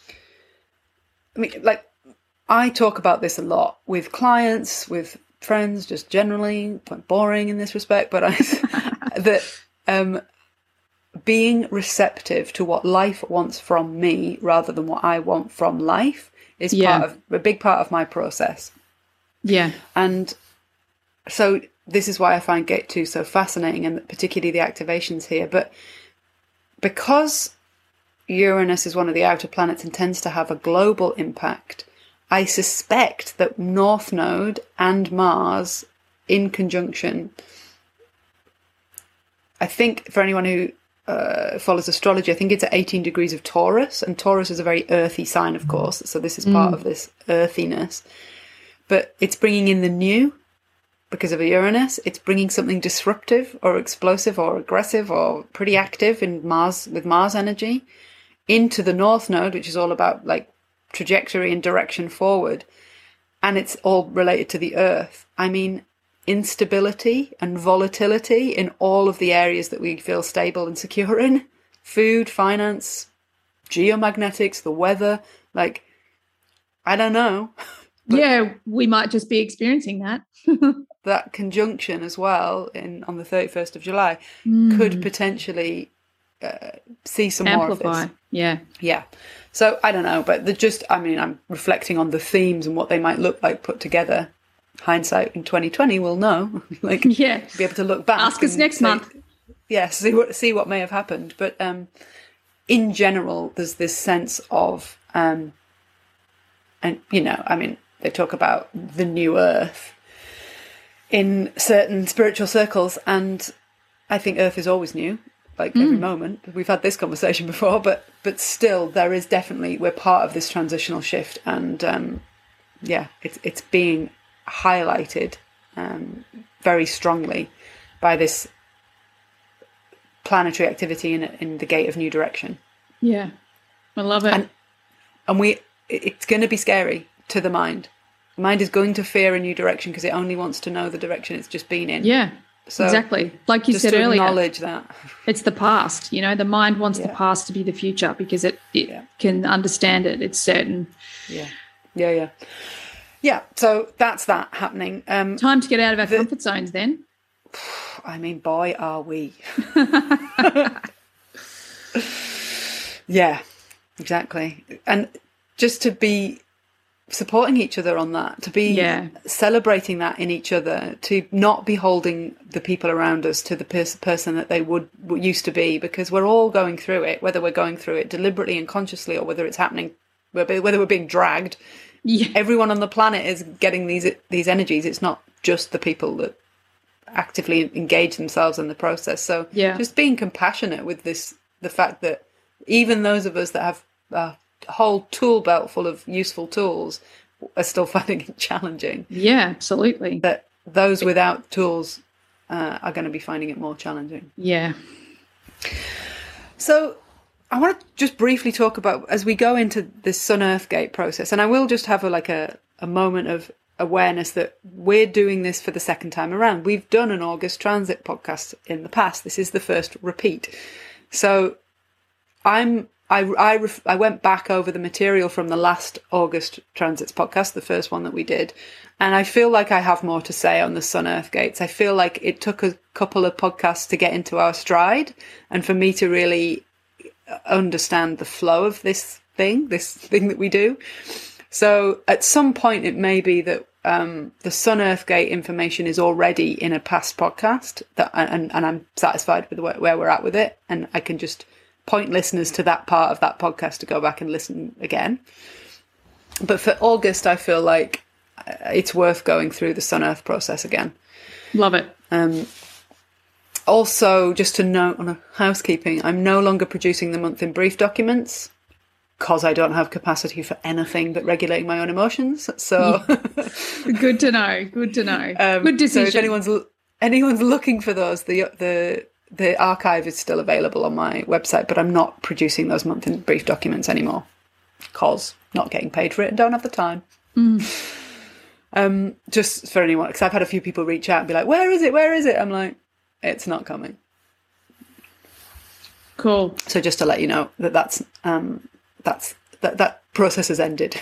I mean, like. I talk about this a lot with clients, with friends, just generally. Quite boring in this respect, but I, that um, being receptive to what life wants from me rather than what I want from life is
yeah.
part of a big part of my process.
Yeah,
and so this is why I find Gate Two so fascinating, and particularly the activations here. But because Uranus is one of the outer planets and tends to have a global impact, I suspect that North Node and Mars in conjunction, I think for anyone who uh, follows astrology, I think it's at eighteen degrees of Taurus, and Taurus is a very earthy sign, of course, so this is part mm. of this earthiness. But it's bringing in the new because of Uranus. It's bringing something disruptive or explosive or aggressive or pretty active in Mars, with Mars energy, into the North Node, which is all about like trajectory and direction forward, and it's all related to the earth. I mean, instability and volatility in all of the areas that we feel stable and secure in: food, finance, geomagnetics, the weather. Like, I don't know.
Yeah, we might just be experiencing that.
That conjunction as well in on the thirty-first of July
mm.
could potentially uh, see some
amplify.
more of this.
Yeah,
yeah. So I don't know, but the just, I mean, I'm reflecting on the themes and what they might look like put together. Hindsight in twenty twenty will know, like,
yeah,
be able to look back.
Ask us next
say,
month.
Yeah, see what see what may have happened. But um, in general, there's this sense of, um, and you know, I mean, they talk about the new Earth in certain spiritual circles, and I think Earth is always new. Like mm. every moment. We've had this conversation before, but but still there is definitely, we're part of this transitional shift, and um, yeah, it's it's being highlighted um, very strongly by this planetary activity in in the gate of new direction.
Yeah, I love it.
And, and we, it's going to be scary to the mind. The mind is going to fear a new direction because it only wants to know the direction it's just been in.
Yeah. So exactly. Like you said earlier,
acknowledge that.
It's the past. You know, the mind wants
yeah.
the past to be the future because it, it
yeah.
can understand it. It's certain.
Yeah. Yeah, yeah. Yeah, so that's that happening. Um,
Time to get out of our the, comfort zones then.
I mean, boy, are we. Yeah, exactly. And just to be supporting each other on that, to be
yeah.
celebrating that in each other, to not be holding the people around us to the pers- person that they would, would used to be, because we're all going through it, whether we're going through it deliberately and consciously or whether it's happening, whether we're being dragged.
Yeah.
Everyone on the planet is getting these these energies. It's not just the people that actively engage themselves in the process. So
yeah.
just being compassionate with this, the fact that even those of us that have a whole tool belt full of useful tools are still finding it challenging.
Yeah, absolutely.
That those without tools uh, are going to be finding it more challenging.
Yeah.
So I want to just briefly talk about, as we go into this Sun Earth Gate process, and I will just have a, like a, a moment of awareness that we're doing this for the second time around. We've done an August transit podcast in the past. This is the first repeat. So I'm I, I, ref, I went back over the material from the last August Transits podcast, the first one that we did, and I feel like I have more to say on the Sun Earth Gates. I feel like it took a couple of podcasts to get into our stride and for me to really understand the flow of this thing, this thing that we do. So at some point it may be that um, the Sun Earth Gate information is already in a past podcast, that, and, and I'm satisfied with where, where we're at with it, and I can just point listeners to that part of that podcast to go back and listen again. But for August, I feel like it's worth going through the Sun Earth process again.
Love it.
Um, also, just to note on a housekeeping, I'm no longer producing the month in brief documents because I don't have capacity for anything but regulating my own emotions. So
good to know. Good to know.
Um,
good decision.
So if anyone's anyone's looking for those, the the The archive is still available on my website, but I'm not producing those month in brief documents anymore because not getting paid for it and don't have the time.
Mm.
Um, just for anyone, because I've had a few people reach out and be like, "Where is it? Where is it?" I'm like, "It's not coming."
Cool.
So just to let you know that that's um, that's that that process has ended.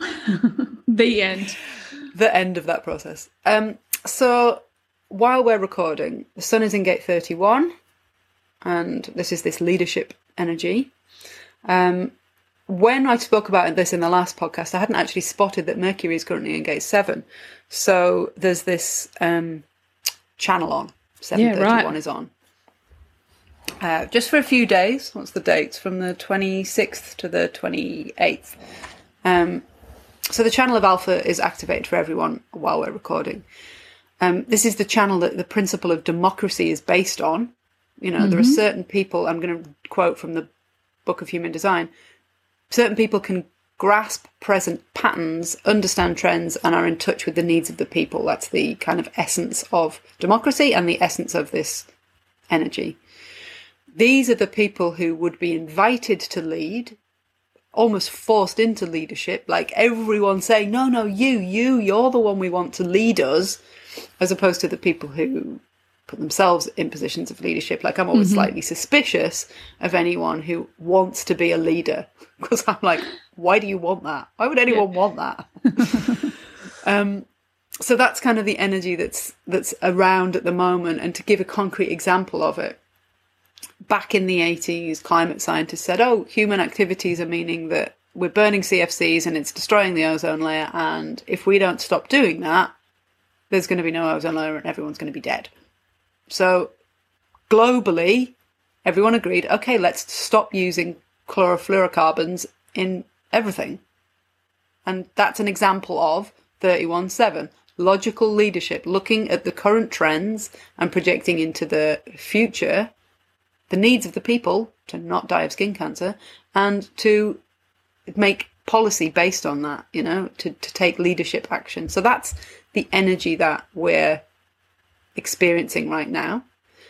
The end.
The end of that process. Um, so. While we're recording, the sun is in gate thirty-one, and this is this leadership energy. Um, when I spoke about this in the last podcast, I hadn't actually spotted that Mercury is currently in gate seven. So there's this um, channel on, seven thirty-one yeah, right. is on. Uh, just for a few days. What's the dates? From the twenty-sixth to the twenty-eighth. Um, so the channel of Alpha is activated for everyone while we're recording. Um, this is the channel that the principle of democracy is based on. You know, mm-hmm. there are certain people, I'm going to quote from the Book of Human Design, certain people can grasp present patterns, understand trends, and are in touch with the needs of the people. That's the kind of essence of democracy and the essence of this energy. These are the people who would be invited to lead, almost forced into leadership, like everyone saying, no, no, you, you, you're the one we want to lead us, as opposed to the people who put themselves in positions of leadership. Like I'm always mm-hmm. slightly suspicious of anyone who wants to be a leader, because I'm like, why do you want that? Why would anyone yeah. want that? um, so that's kind of the energy that's that's around at the moment. And to give a concrete example of it, back in the eighties, climate scientists said, oh, human activities are meaning that we're burning C F Cs and it's destroying the ozone layer. And if we don't stop doing that, there's going to be no ozone layer and everyone's going to be dead. So globally, everyone agreed, okay, let's stop using chlorofluorocarbons in everything. And that's an example of thirty-one seven. Logical leadership, looking at the current trends and projecting into the future the needs of the people to not die of skin cancer and to make policy based on that, you know, to, to take leadership action. So that's the energy that we're experiencing right now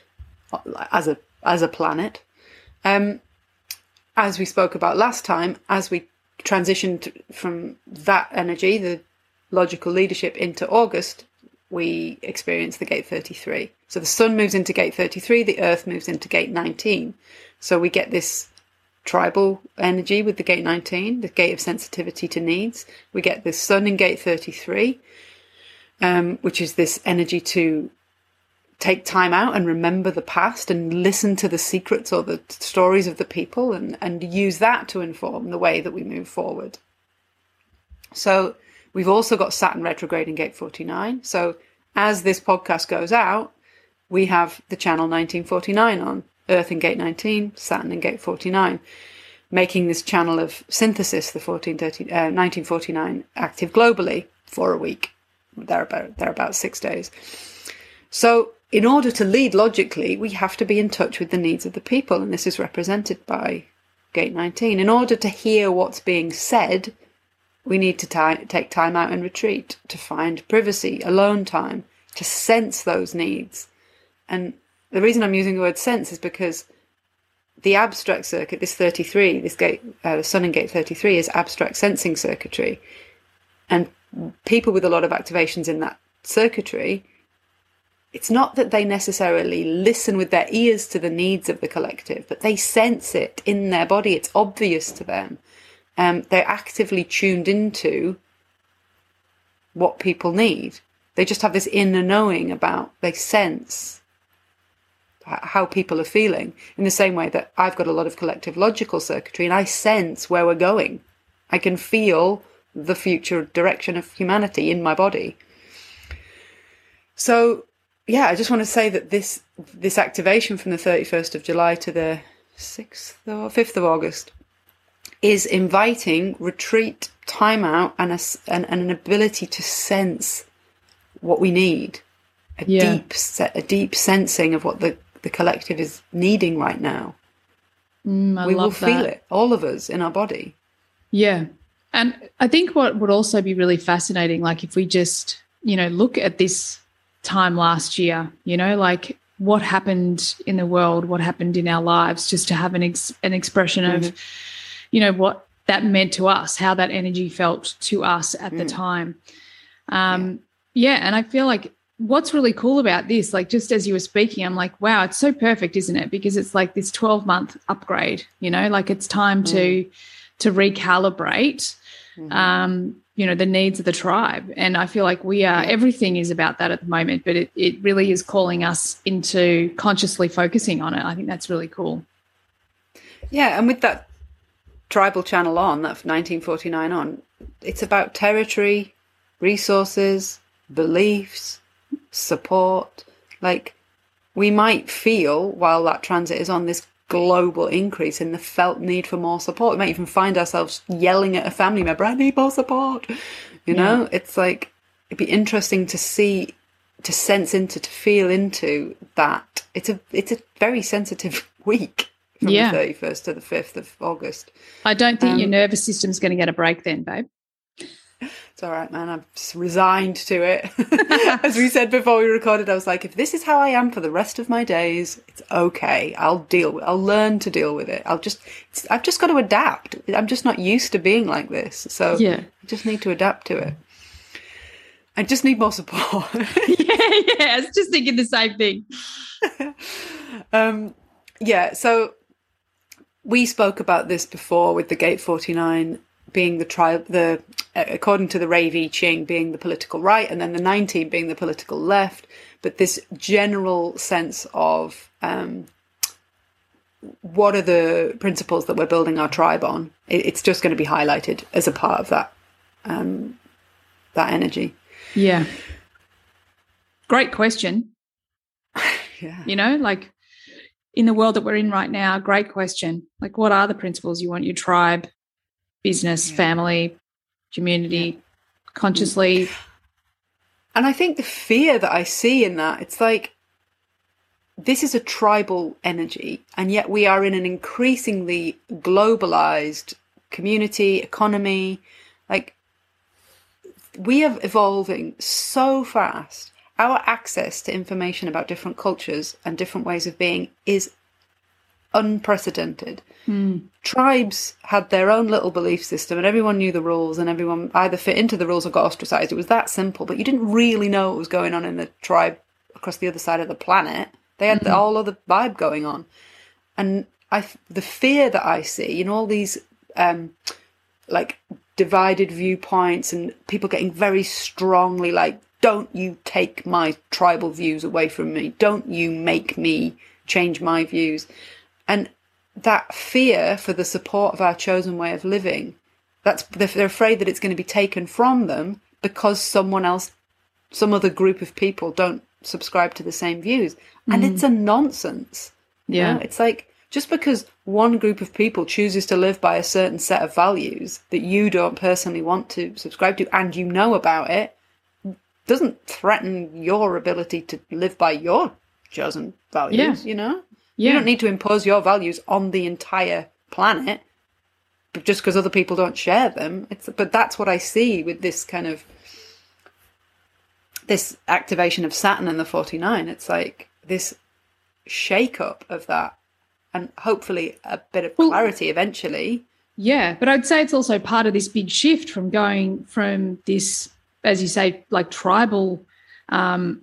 as a as a planet. Um, as we spoke about last time, as we transitioned from that energy, the logical leadership, into August, we experience the gate thirty-three. So the sun moves into gate thirty-three, the earth moves into gate nineteen. So we get this tribal energy with the gate nineteen, the gate of sensitivity to needs. We get the sun in gate thirty-three, um, which is this energy to take time out and remember the past and listen to the secrets or the stories of the people and, and use that to inform the way that we move forward. So we've also got Saturn retrograde in gate forty-nine. So as this podcast goes out, we have the channel nineteen forty-nine on, Earth in gate nineteen, Saturn in gate forty-nine, making this channel of synthesis, the fourteen thirty, uh, nineteen forty-nine, active globally for a week. They're about, they're about six days. So in order to lead logically, we have to be in touch with the needs of the people, and this is represented by gate nineteen. In order to hear what's being said, we need to t- take time out and retreat, to find privacy, alone time, to sense those needs. And the reason I'm using the word sense is because the abstract circuit, this thirty-three, this gate, uh, the Sun in gate thirty-three is abstract sensing circuitry. And people with a lot of activations in that circuitry, it's not that they necessarily listen with their ears to the needs of the collective, but they sense it in their body. It's obvious to them. Um, they're actively tuned into what people need. They just have this inner knowing about, they sense how people are feeling, in the same way that I've got a lot of collective logical circuitry and I sense where we're going. I can feel the future direction of humanity in my body. So, yeah, I just want to say that this this activation from the thirty-first of July to the sixth or fifth of August is inviting retreat, time out, and, a, and, and an ability to sense what we need. A
Yeah.
deep a deep sensing of what the, the collective is needing right now.
Mm, I
we will
love
feel
that.
it, all of us, in our body.
Yeah. And I think what would also be really fascinating, like if we just, you know, look at this time last year, you know, like what happened in the world, what happened in our lives, just to have an ex- an expression
Mm-hmm.
of, you know, what that meant to us, how that energy felt to us at
Mm.
the time. Um, yeah. yeah. And I feel like what's really cool about this, like just as you were speaking, I'm like, wow, it's so perfect, isn't it? Because it's like this twelve month upgrade, you know, like it's time
Mm.
to, to recalibrate,
Mhm.
um, you know, the needs of the tribe. And I feel like we are, everything is about that at the moment, but it, it really is calling us into consciously focusing on it. I think that's really cool.
Yeah, and with that tribal channel on, that nineteen forty-nine on, it's about territory, resources, beliefs, support. Like, we might feel, while that transit is on, this global increase in the felt need for more support. We might even find ourselves yelling at a family member, I need more support. You know,
Yeah.
it's like, it'd be interesting to see, to sense into, to feel into that. It's a, it's a very sensitive week from
Yeah.
the thirty-first to the fifth of August.
I don't think your
Um,
nervous system's going to get a break then, babe.
It's all right, man. I'm just resigned to it. As we said before we recorded, I was like, if this is how I am for the rest of my days, it's okay. I'll deal with I'll learn to deal with it. I'll just, it's, I've just got to adapt. I'm just not used to being like this. So
Yeah.
I just need to adapt to it. I just need more support.
yeah, yeah. I was just thinking the same thing.
um, yeah, so we spoke about this before with the Gate forty-nine being the tribe, the uh, according to the Rave I Ching being the political right, and then the nineteen being the political left. But this general sense of um, what are the principles that we're building our tribe on? It, it's just going to be highlighted as a part of that um, that energy.
Yeah. Great question.
Yeah.
You know, like in the world that we're in right now, great question. Like, what are the principles you want your tribe, business,
Yeah.
family, community, consciously?
And I think the fear that I see in that, it's like, this is a tribal energy, and yet we are in an increasingly globalized community, economy. Like, we are evolving so fast. Our access to information about different cultures and different ways of being is unprecedented.
Mm.
Tribes had their own little belief system, and everyone knew the rules, and everyone either fit into the rules or got ostracized. It was that simple, but you didn't really know what was going on in the tribe across the other side of the planet. They had the whole other vibe going on. And I, the fear that I see in all these um, like divided viewpoints and people getting very strongly like, don't you take my tribal views away from me. Don't you make me change my views. And that fear for the support of our chosen way of living, That's they're afraid that it's going to be taken from them because someone else, some other group of people don't subscribe to the same views. And mm. it's a nonsense.
Yeah.
You know? It's like, just because one group of people chooses to live by a certain set of values that you don't personally want to subscribe to and you know about it, doesn't threaten your ability to live by your chosen values, yeah. you know? Yeah. You don't need to impose your values on the entire planet just because other people don't share them. It's, but that's what I see with this kind of, this activation of Saturn and the forty-nine. It's like this shake-up of that and hopefully a bit of clarity well, eventually.
Yeah, but I'd say it's also part of this big shift from going from this, as you say, like tribal um,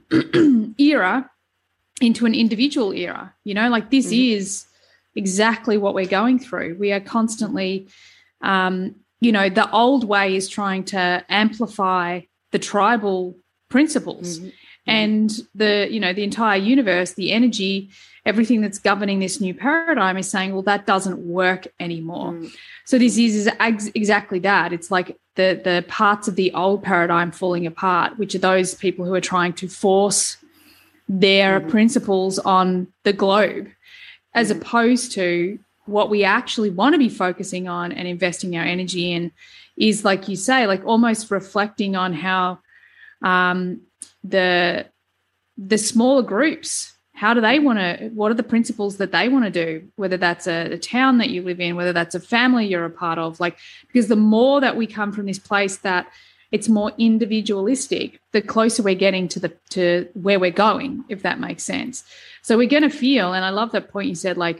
era into an individual era. You know, like this mm-hmm. is exactly what we're going through. We are constantly, um, you know, the old way is trying to amplify the tribal principles mm-hmm. and the, you know, the entire universe, the energy, everything that's governing this new paradigm is saying, well, that doesn't work anymore. Mm. So this is ex- exactly that. It's like the the parts of the old paradigm falling apart, which are those people who are trying to force their mm. principles on the globe, as mm. opposed to what we actually want to be focusing on and investing our energy in is, like you say, like almost reflecting on how um, the the smaller groups, how do they want to, what are the principles that they want to do, whether that's a, a town that you live in, whether that's a family you're a part of, like, because the more that we come from this place that it's more individualistic, the closer we're getting to the to where we're going, if that makes sense. So we're going to feel, and I love that point you said, like,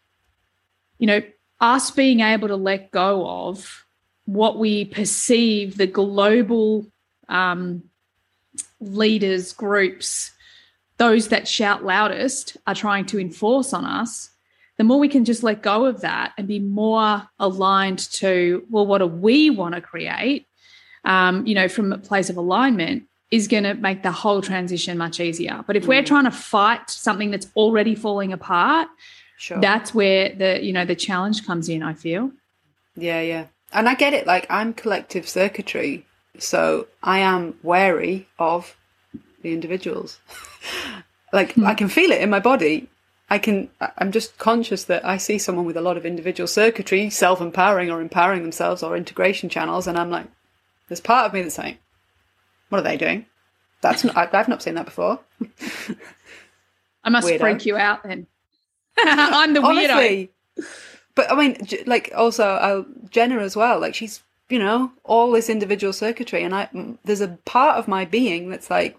you know, us being able to let go of what we perceive the global um, leaders, groups, those that shout loudest are trying to enforce on us, the more we can just let go of that and be more aligned to, well, what do we want to create, um, you know, from a place of alignment, is going to make the whole transition much easier. But if mm. we're trying to fight something that's already falling apart, sure. that's where the, you know, the challenge comes in, I feel.
Yeah, yeah. And I get it. Like, I'm collective circuitry, so I am wary of the individuals. Like, mm. I can feel it in my body. I can, I'm just conscious that I see someone with a lot of individual circuitry, self-empowering or empowering themselves or integration channels, and I'm like, there's part of me that's saying, what are they doing? That's not, I've not seen that before.
I must weirdo. Freak you out then. I'm the weirdo.
Honestly, but I mean, like, also uh, Jenna as well, like, she's, you know, all this individual circuitry, and I, there's a part of my being that's like,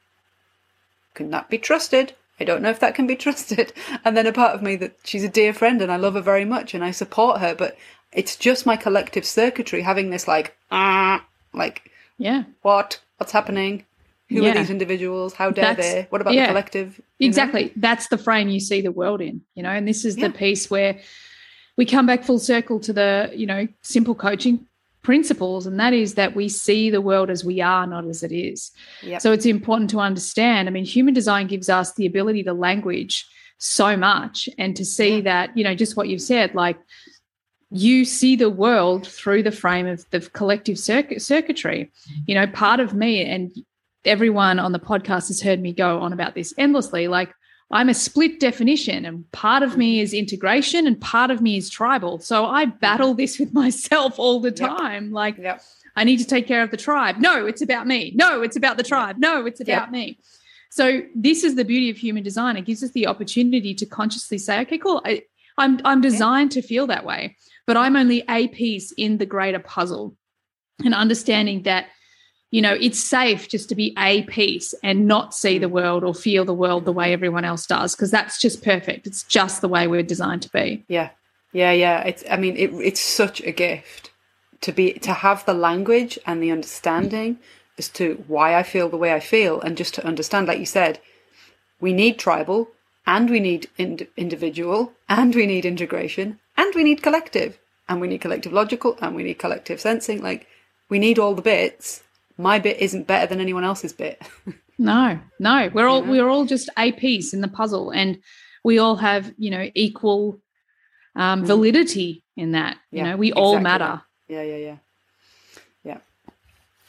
can that be trusted? I don't know if that can be trusted. And then a part of me that she's a dear friend and I love her very much and I support her, but it's just my collective circuitry having this like, ah, like,
yeah,
what, what's happening? Who yeah. are these individuals? How dare That's, they? What about yeah, the collective?
Exactly.
Know?
That's the frame you see the world in, you know, and this is
yeah.
the piece where we come back full circle to the, you know, simple coaching principles, and that is that we see the world as we are, not as it is.
Yep.
So it's important to understand. I mean, human design gives us the ability to language so much and to see yeah. that, you know, just what you've said, like you see the world through the frame of the collective circuit, circuitry. You know, part of me, and everyone on the podcast has heard me go on about this endlessly, like I'm a split definition, and part of me is integration and part of me is tribal. So I battle this with myself all the time. Yep. Like,
yep.
I need to take care of the tribe. No, it's about me. No, it's about the tribe. No, it's about yep. me. So this is the beauty of human design. It gives us the opportunity to consciously say, okay, cool, I, I'm, I'm designed yep. to feel that way, but I'm only a piece in the greater puzzle, and understanding that, you know, it's safe just to be a piece and not see the world or feel the world the way everyone else does, because that's just perfect. It's just the way we're designed to be.
Yeah, yeah, yeah. It's, I mean, it, it's such a gift to be to have the language and the understanding as to why I feel the way I feel, and just to understand, like you said, we need tribal, and we need ind- individual, and we need integration, and we need collective, and we need collective logical, and we need collective sensing. Like, we need all the bits. My bit isn't better than anyone else's bit.
No, no. We're all, you know? we're all just a piece in the puzzle, and we all have, you know, equal um, validity in that. You
yeah,
know, we
exactly.
all matter.
Yeah, yeah, yeah.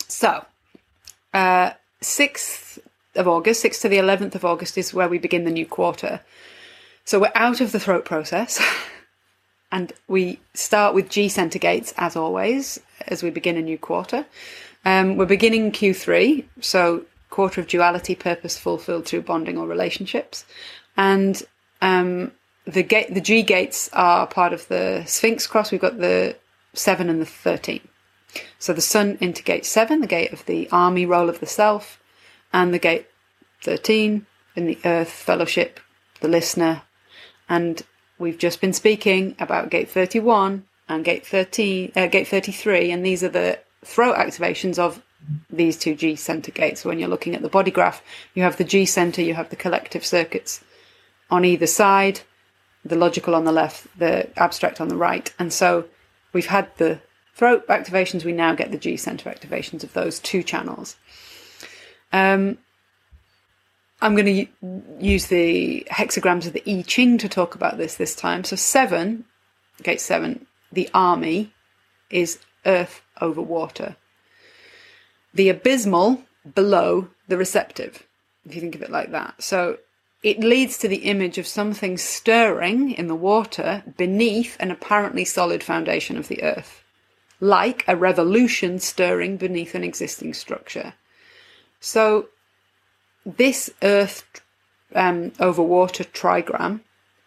So, uh, sixth of August, sixth to the eleventh of August is where we begin the new quarter. So we're out of the throat process and we start with G center gates as always, as we begin a new quarter. Um, we're beginning Q three, so quarter of duality, purpose fulfilled through bonding or relationships. And um, the gate, the G gates are part of the Sphinx cross. We've got the seven and the thirteen. So the sun into gate seven, the gate of the army role of the self, and the gate thirteen in the earth fellowship, the listener. And we've just been speaking about gate thirty-one and gate thirteen, uh, gate thirty-three, and these are the throat activations of these two G center gates. So when you're looking at the body graph, you have the G center, you have the collective circuits on either side, the logical on the left, the abstract on the right. And so we've had the throat activations, we now get the G center activations of those two channels. Um, I'm going to use the hexagrams of the I Ching to talk about this this time. So seven, gate seven, the army is earth over water. The abysmal below the receptive, if you think of it like that. So it leads to the image of something stirring in the water beneath an apparently solid foundation of the earth, like a revolution stirring beneath an existing structure. So this earth um, over water trigram,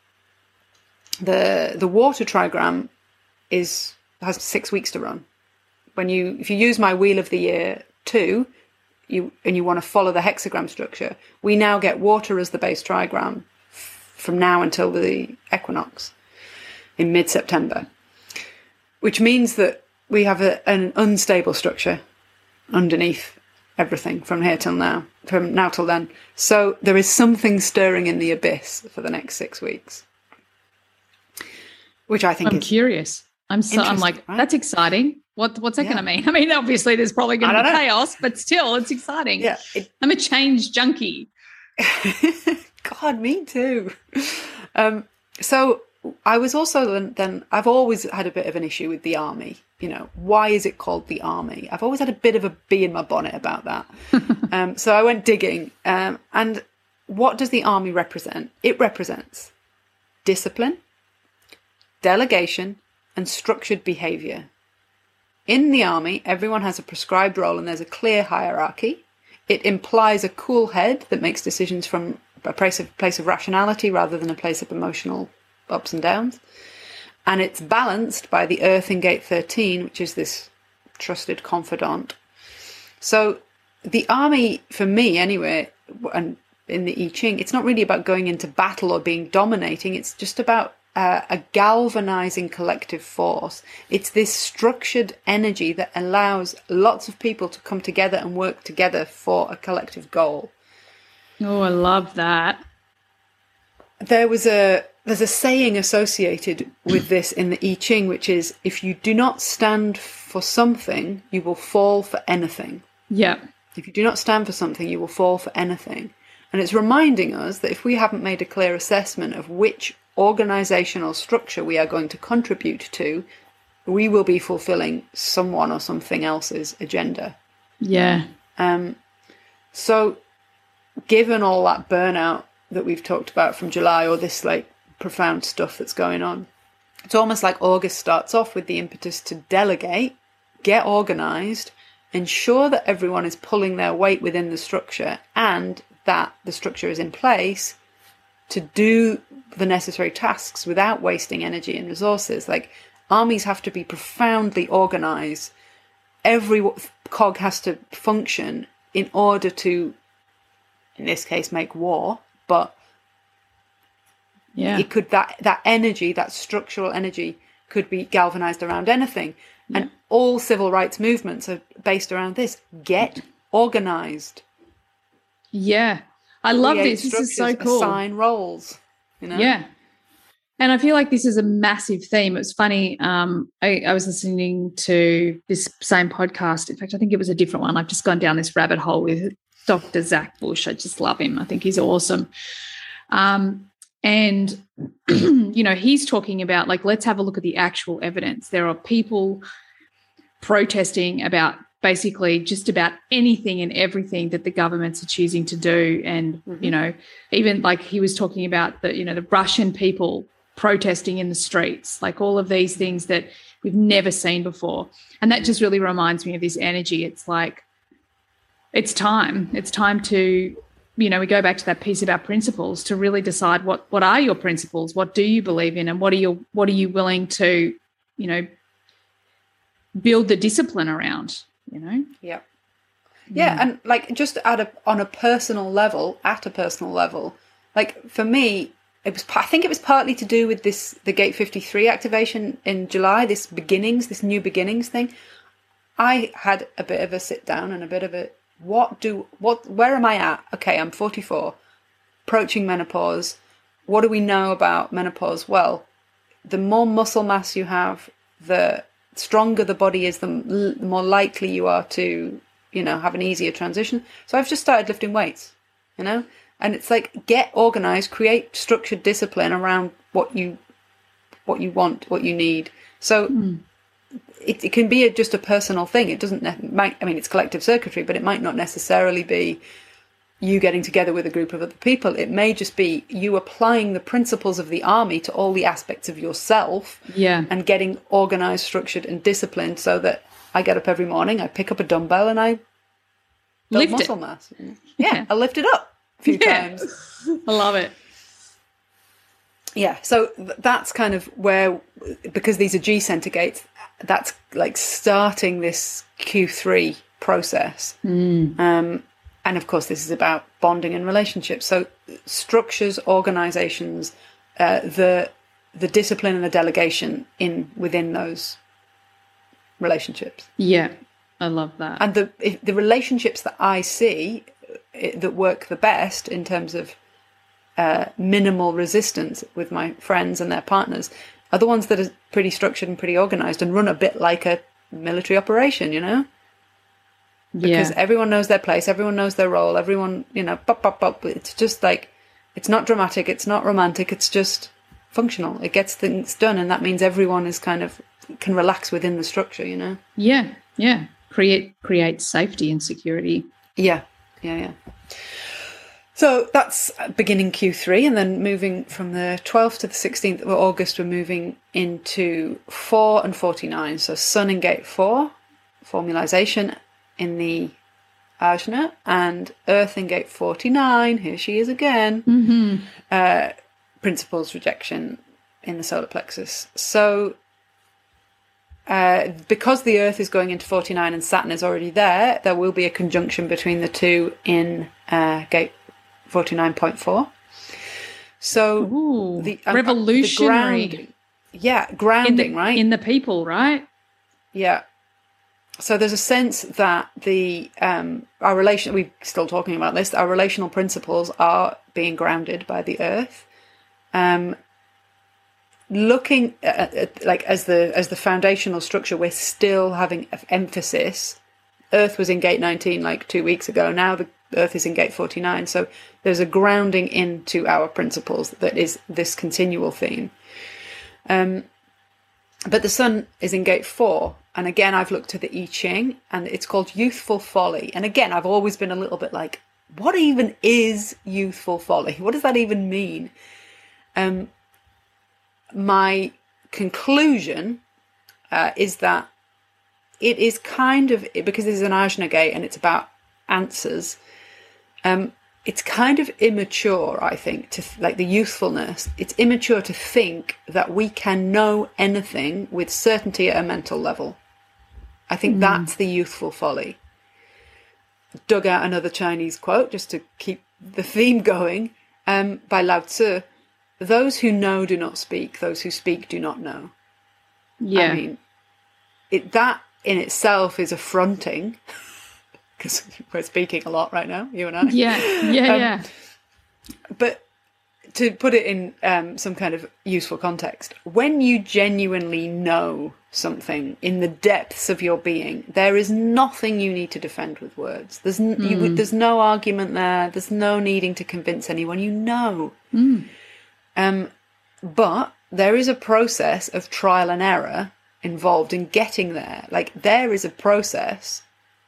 the the water trigram is has six weeks to run. When you if you use my Wheel of the Year two, you and you want to follow the hexagram structure, we now get water as the base trigram from now until the equinox in mid-September, which means that we have a, an unstable structure underneath everything from here till now, from now till then. So there is something stirring in the abyss for the next six weeks, which I think
I'm
is
curious. I'm so I'm like,
right?
That's exciting. What what's that
Yeah.
going to mean? I mean, obviously there's probably going to be
know.
chaos, but still, it's exciting.
Yeah, it,
I'm a change junkie.
God, me too. Um, so I was also then, then, I've always had a bit of an issue with the army. You know, why is it called the army? I've always had a bit of a bee in my bonnet about that. um, so I went digging. Um, and what does the army represent? It represents discipline, delegation, and structured behaviour. In the army, everyone has a prescribed role and there's a clear hierarchy. It implies a cool head that makes decisions from a place of, place of rationality rather than a place of emotional ups and downs. And it's balanced by the earth in gate thirteen, which is this trusted confidant. So the army, for me anyway, and in the I Ching, it's not really about going into battle or being dominating. It's just about uh, a galvanizing collective force. It's this structured energy that allows lots of people to come together and work together for a collective goal.
Oh, I love that.
There was a there's a saying associated with this in the I Ching, which is, if you do not stand for something, you will fall for anything.
Yeah.
If you do not stand for something, you will fall for anything. And it's reminding us that if we haven't made a clear assessment of which organizational structure we are going to contribute to, we will be fulfilling someone or something else's agenda.
Yeah.
Um, so given all that burnout that we've talked about from July, or this like profound stuff that's going on, it's almost like August starts off with the impetus to delegate, get organized, ensure that everyone is pulling their weight within the structure and that the structure is in place to do the necessary tasks without wasting energy and resources. Like, armies have to be profoundly organized. Every cog has to function in order to, in this case, make war. But
yeah,
it could that that energy, that structural energy, could be galvanized around anything. Yeah. And all civil rights movements are based around this. Get organized.
Yeah. I love
Create
this. This is so cool.
Assign roles. You know?
Yeah. And I feel like this is a massive theme. It was funny. Um, I, I was listening to this same podcast. In fact, I think it was a different one. I've just gone down this rabbit hole with Doctor Zach Bush. I just love him. I think he's awesome. Um, and, you know, he's talking about, like, let's have a look at the actual evidence. There are people protesting about basically just about anything and everything that the governments are choosing to do. And, mm-hmm. you know, even like he was talking about the, you know, the Russian people protesting in the streets, like all of these things that we've never seen before. And that just really reminds me of this energy. It's like, it's time. It's time to, you know, we go back to that piece about principles to really decide what, what are your principles? What do you believe in? And what are you, what are you willing to, you know, build the discipline around, you know?
Yeah. Yeah. And like just at a, on a personal level, at a personal level, like for me, it was, I think it was partly to do with this, the Gate fifty-three activation in July, this beginnings, this new beginnings thing. I had a bit of a sit down and a bit of a, what do, what, where am I at? Okay, I'm forty-four, approaching menopause. What do we know about menopause? Well, the more muscle mass you have, the stronger the body is, the, the more likely you are to, you know, have an easier transition. So I've just started lifting weights, you know? And it's like, get organized, create structured discipline around what you, what you want, what you need. So mm. it, it can be a, just a personal thing. It doesn't, might, I mean, it's collective circuitry, but it might not necessarily be you getting together with a group of other people. It may just be you applying the principles of the army to all the aspects of yourself.
Yeah.
And getting organized, structured and disciplined so that I get up every morning, I pick up a dumbbell and I build
lift
muscle
it.
mass. Yeah, yeah, I lift it up. Few
yeah.
times.
I love it.
Yeah, so th- that's kind of where, because these are G center gates, that's like starting this Q three process.
Mm.
Um, and of course, this is about bonding and relationships. So structures, organizations, uh, the the discipline and the delegation in within those relationships.
Yeah, I love that.
And the if the relationships that I see that work the best in terms of uh, minimal resistance with my friends and their partners are the ones that are pretty structured and pretty organized and run a bit like a military operation, you know? Because
yeah.
everyone knows their place, everyone knows their role, everyone, you know, pop, pop, pop. It's just like, it's not dramatic, it's not romantic, it's just functional. It gets things done, and that means everyone is kind of, can relax within the structure, you know?
Yeah, yeah. Create, create safety and security.
Yeah. Yeah, yeah. So that's beginning Q three, and then moving from the twelfth to the sixteenth of August, we're moving into four and forty-nine. So Sun in Gate four, formalization in the Ajna, and Earth in Gate forty-nine, here she is again,
mm-hmm.
uh, principles rejection in the solar plexus. So Uh, because the Earth is going into forty-nine and Saturn is already there, there will be a conjunction between the two in uh, Gate forty-nine point four. So
Ooh,
the um,
revolutionary,
the ground, yeah, grounding,
in the,
right
in the people, right?
Yeah. So there's a sense that the um, our relation, we're still talking about this. Our relational principles are being grounded by the Earth. Um, Looking at, at like as the as the foundational structure, we're still having emphasis. Earth was in Gate nineteen like two weeks ago. Now the Earth is in Gate forty-nine. So there's a grounding into our principles that is this continual theme. Um, but the Sun is in Gate four, and again I've looked at the I Ching, and it's called youthful folly. And again, I've always been a little bit like, what even is youthful folly? What does that even mean? Um. My conclusion uh, is that it is kind of, because this is an Ajna gate and it's about answers, um, it's kind of immature, I think, to like the youthfulness. It's immature to think that we can know anything with certainty at a mental level. I think mm. that's the youthful folly. Dug out another Chinese quote just to keep the theme going, um, by Lao Tzu. Those who know do not speak. Those who speak do not know.
Yeah.
I mean, it, that in itself is affronting, because we're speaking a lot right now, you and I.
Yeah, yeah, um, yeah.
But to put it in um, some kind of useful context, when you genuinely know something in the depths of your being, there is nothing you need to defend with words. There's, n- mm. you, there's no argument there. There's no needing to convince anyone. You know.
Mm.
Um, but there is a process of trial and error involved in getting there. Like, there is a process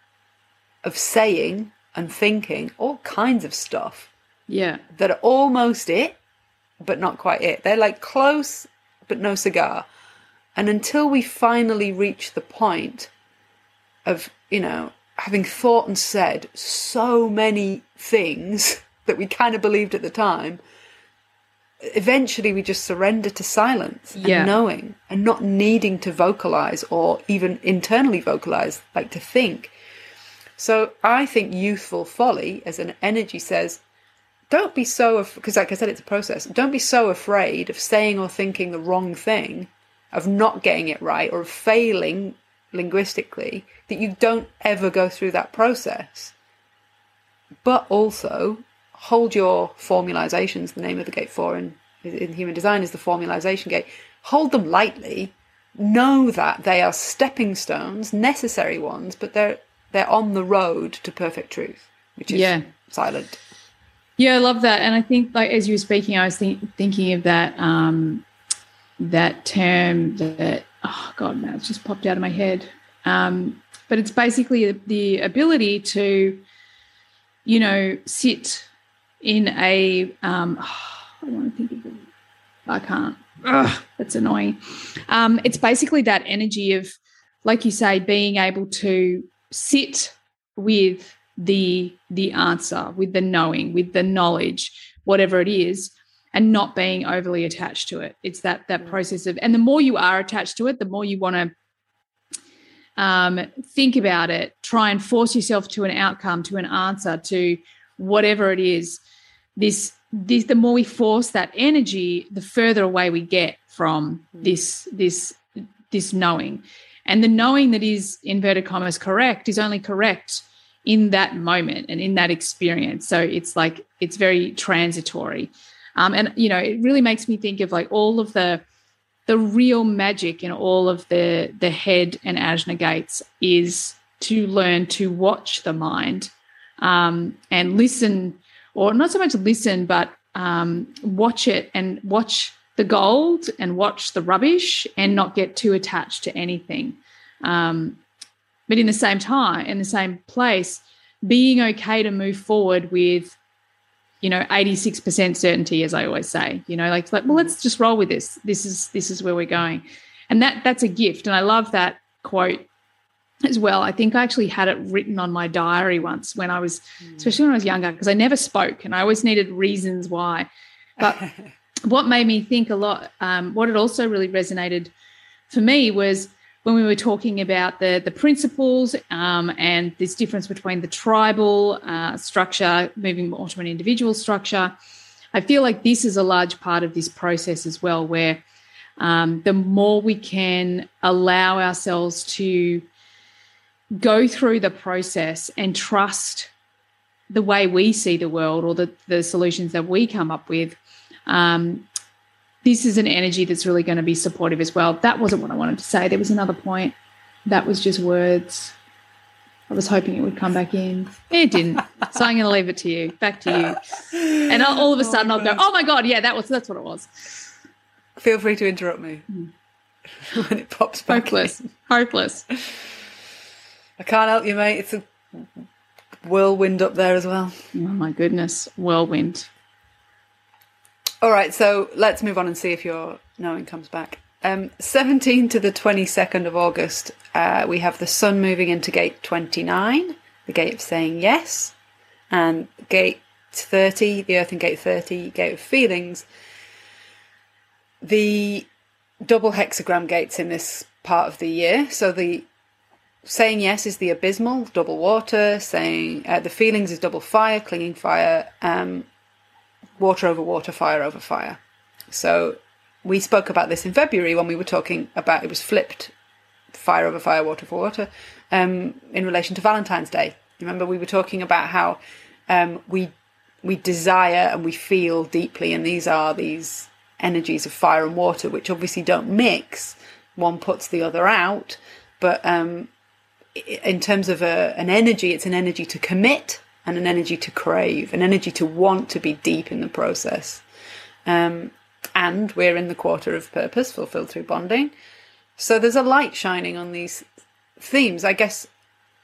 of saying and thinking all kinds of stuff.
Yeah.
That are almost it, but not quite it. They're like close, but no cigar. And until we finally reach the point of, you know, having thought and said so many things that we kind of believed at the time, eventually we just surrender to silence and
yeah.
knowing and not needing to vocalize or even internally vocalize, like to think. So I think youthful folly as an energy says, don't be so, because like I said, it's a process. Don't be so afraid of saying or thinking the wrong thing, of not getting it right or of failing linguistically, that you don't ever go through that process. But also hold your formalizations, the name of the gate four in, in human design is the formalization gate. Hold them lightly. Know that they are stepping stones, necessary ones, but they're they're on the road to perfect truth, which is
yeah.
silent.
Yeah, I love that. And I think, like, as you were speaking, I was think, thinking of that um, that term that, oh, God, man, it's just popped out of my head. Um, but it's basically the, the ability to, you know, sit in a, um, oh, I want to think of it. I can't. Ugh, that's annoying. Um, it's basically that energy of, like you say, being able to sit with the the answer, with the knowing, with the knowledge, whatever it is, and not being overly attached to it. It's that that process of, and the more you are attached to it, the more you want to um, think about it, try and force yourself to an outcome, to an answer, to whatever it is. This this the more we force that energy, the further away we get from this this this knowing. And the knowing that is, inverted commas, correct is only correct in that moment and in that experience. So it's like, it's very transitory. Um, and, you know, it really makes me think of like all of the the real magic in all of the, the head and ajna gates is to learn to watch the mind um, and listen, or not so much listen, but um, watch it and watch the gold and watch the rubbish and not get too attached to anything. Um, but in the same time, in the same place, being okay to move forward with, you know, eighty-six percent certainty, as I always say, you know, like, like, well, let's just roll with this. This is, this is where we're going. And that, that's a gift. And I love that quote as well. I think I actually had it written on my diary once when I was, mm. especially when I was younger, because I never spoke and I always needed reasons why. But what made me think a lot, um, what it also really resonated for me was when we were talking about the, the principles um, and this difference between the tribal uh, structure moving more to an individual structure. I feel like this is a large part of this process as well, where um, the more we can allow ourselves to go through the process and trust the way we see the world or the, the solutions that we come up with, um, this is an energy that's really going to be supportive as well. That wasn't what I wanted to say. There was another point. That was just words. I was hoping it would come back in. It didn't. So I'm going to leave it to you. Back to you. And I'll, all of a sudden I'll go, oh, my God, yeah, that was that's what it was.
Feel free to interrupt me mm. when it pops back
Hopeless.
in.
Hopeless.
I can't help you, mate. It's a whirlwind up there as well.
Oh, my goodness. Whirlwind.
All right, so let's move on and see if your knowing comes back. Um, seventeenth to the twenty-second of August, uh, we have the sun moving into gate twenty-nine, the gate of saying yes, and gate thirty, the earth in gate thirty, gate of feelings. The double hexagram gates in this part of the year. So the saying yes is the abysmal, double water, saying uh, the feelings is double fire, clinging fire, um, water over water, fire over fire. So we spoke about this in February when we were talking about, it was flipped, fire over fire, water for water, um, in relation to Valentine's Day. Remember we were talking about how um, we we desire and we feel deeply, and these are these energies of fire and water, which obviously don't mix. One puts the other out, but um, in terms of a, an energy, it's an energy to commit and an energy to crave, an energy to want to be deep in the process. Um, and we're in the quarter of purpose, fulfilled through bonding. So there's a light shining on these themes. I guess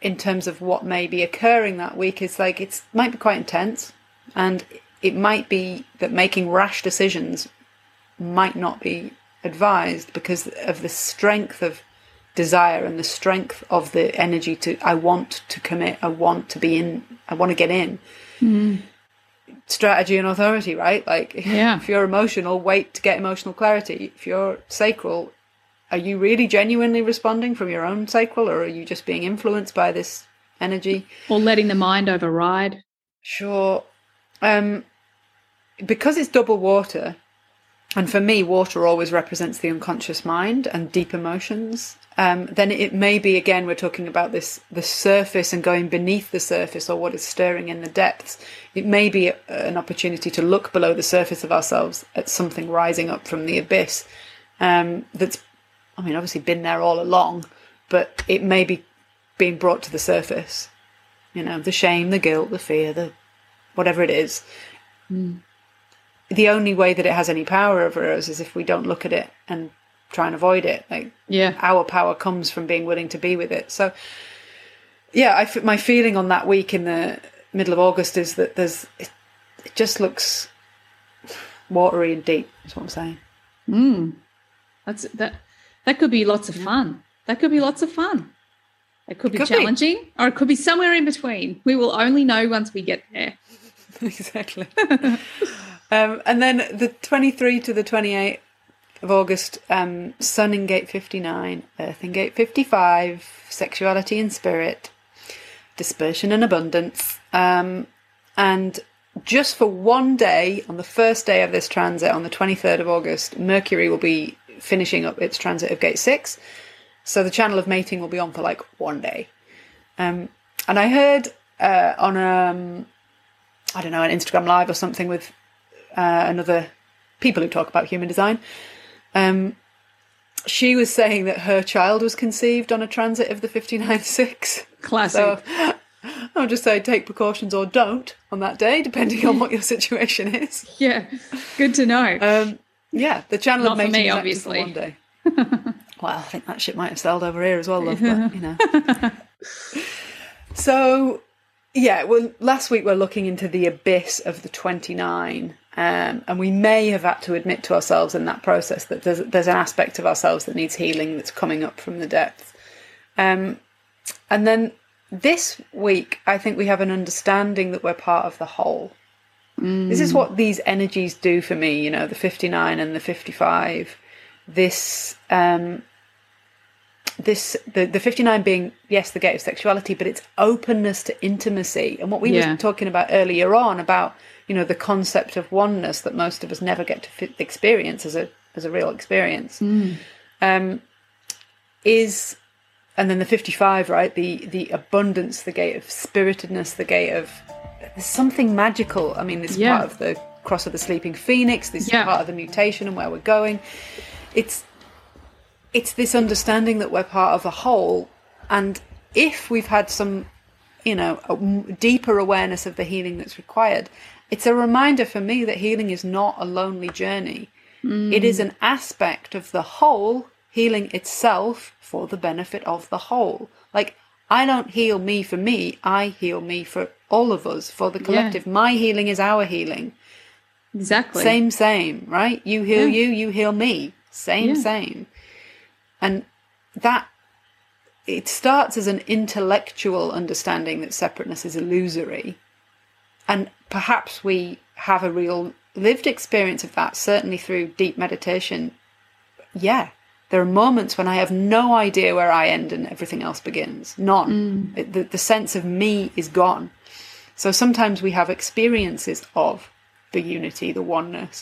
in terms of what may be occurring that week is like it might be quite intense, and it might be that making rash decisions might not be advised because of the strength of desire and the strength of the energy to I want to commit, I want to be in, I want to get in.
Mm.
Strategy and authority, right? Like
yeah.
if you're emotional, wait to get emotional clarity. If you're sacral, are you really genuinely responding from your own sacral, or are you just being influenced by this energy?
Or letting the mind override?
Sure. Um, because it's double water, and for me, water always represents the unconscious mind and deep emotions, um, then it may be, again, we're talking about this, the surface and going beneath the surface, or what is stirring in the depths. It may be a, an opportunity to look below the surface of ourselves at something rising up from the abyss um, that's, I mean, obviously been there all along, but it may be being brought to the surface. You know, the shame, the guilt, the fear, the whatever it is.
Mm.
The only way that it has any power over us is if we don't look at it and try and avoid it. Like,
yeah,
our power comes from being willing to be with it. So, yeah, I, my feeling on that week in the middle of August is that there's, it, it just looks watery and deep. That's what I'm saying.
Mm. That's that. That could be lots of fun. That could be lots of fun. It could be
could
challenging,
be.
or it could be somewhere in between. We will only know once we get there.
Exactly. um, and then the twenty-third to the twenty-eighth of August, um, Sun in gate fifty-nine, Earth in gate fifty-five, sexuality and spirit, dispersion and abundance. Um, and just for one day, on the first day of this transit, on the twenty-third of August, Mercury will be finishing up its transit of gate six. So the channel of mating will be on for like one day. Um, and I heard uh, on, um, I don't know, an Instagram live or something with uh, another people who talk about human design. Um, she was saying that her child was conceived on a transit of the fifty-nine six.
Classic.
So I'll just say take precautions or don't on that day, depending on what your situation is.
Yeah, good to know.
Um, yeah, the channel
Not
of mating
for me,
is
obviously.
one day. Well, I think that shit might have sailed over here as well, love, but, you know. So, yeah, well, last week we're looking into the abyss of the twenty-nine, um, and we may have had to admit to ourselves in that process that there's, there's an aspect of ourselves that needs healing that's coming up from the depths. Um, and then this week, I think we have an understanding that we're part of the whole. Mm. This is what these energies do for me, you know, the fifty-nine and the fifty-five. This, um, this, the, the fifty-nine being, yes, the gate of sexuality, but it's openness to intimacy. And what we
yeah.
were talking about earlier on about, you know, the concept of oneness that most of us never get to fit, experience as a, as a real experience,
mm.
um, is, and then the fifty-five, right? The, the abundance, the gate of spiritedness, the gate of, there's something magical. I mean, this
yeah.
part of the cross of the sleeping phoenix, this
yeah.
is part of the mutation and where we're going. It's it's this understanding that we're part of a whole, and if we've had some, you know, a deeper awareness of the healing that's required, it's a reminder for me that healing is not a lonely journey. Mm. It is an aspect of the whole healing itself for the benefit of the whole. Like, I don't heal me for me, I heal me for all of us, for the collective. Yeah. My healing is our healing.
Exactly.
Same, same, right? You heal yeah. you, you heal me. Same,
yeah.
same. And that, it starts as an intellectual understanding that separateness is illusory. And perhaps we have a real lived experience of that, certainly through deep meditation. Yeah. There are moments when I have no idea where I end and everything else begins. None. Mm. It, the, the sense of me is gone. So sometimes we have experiences of the unity, the oneness.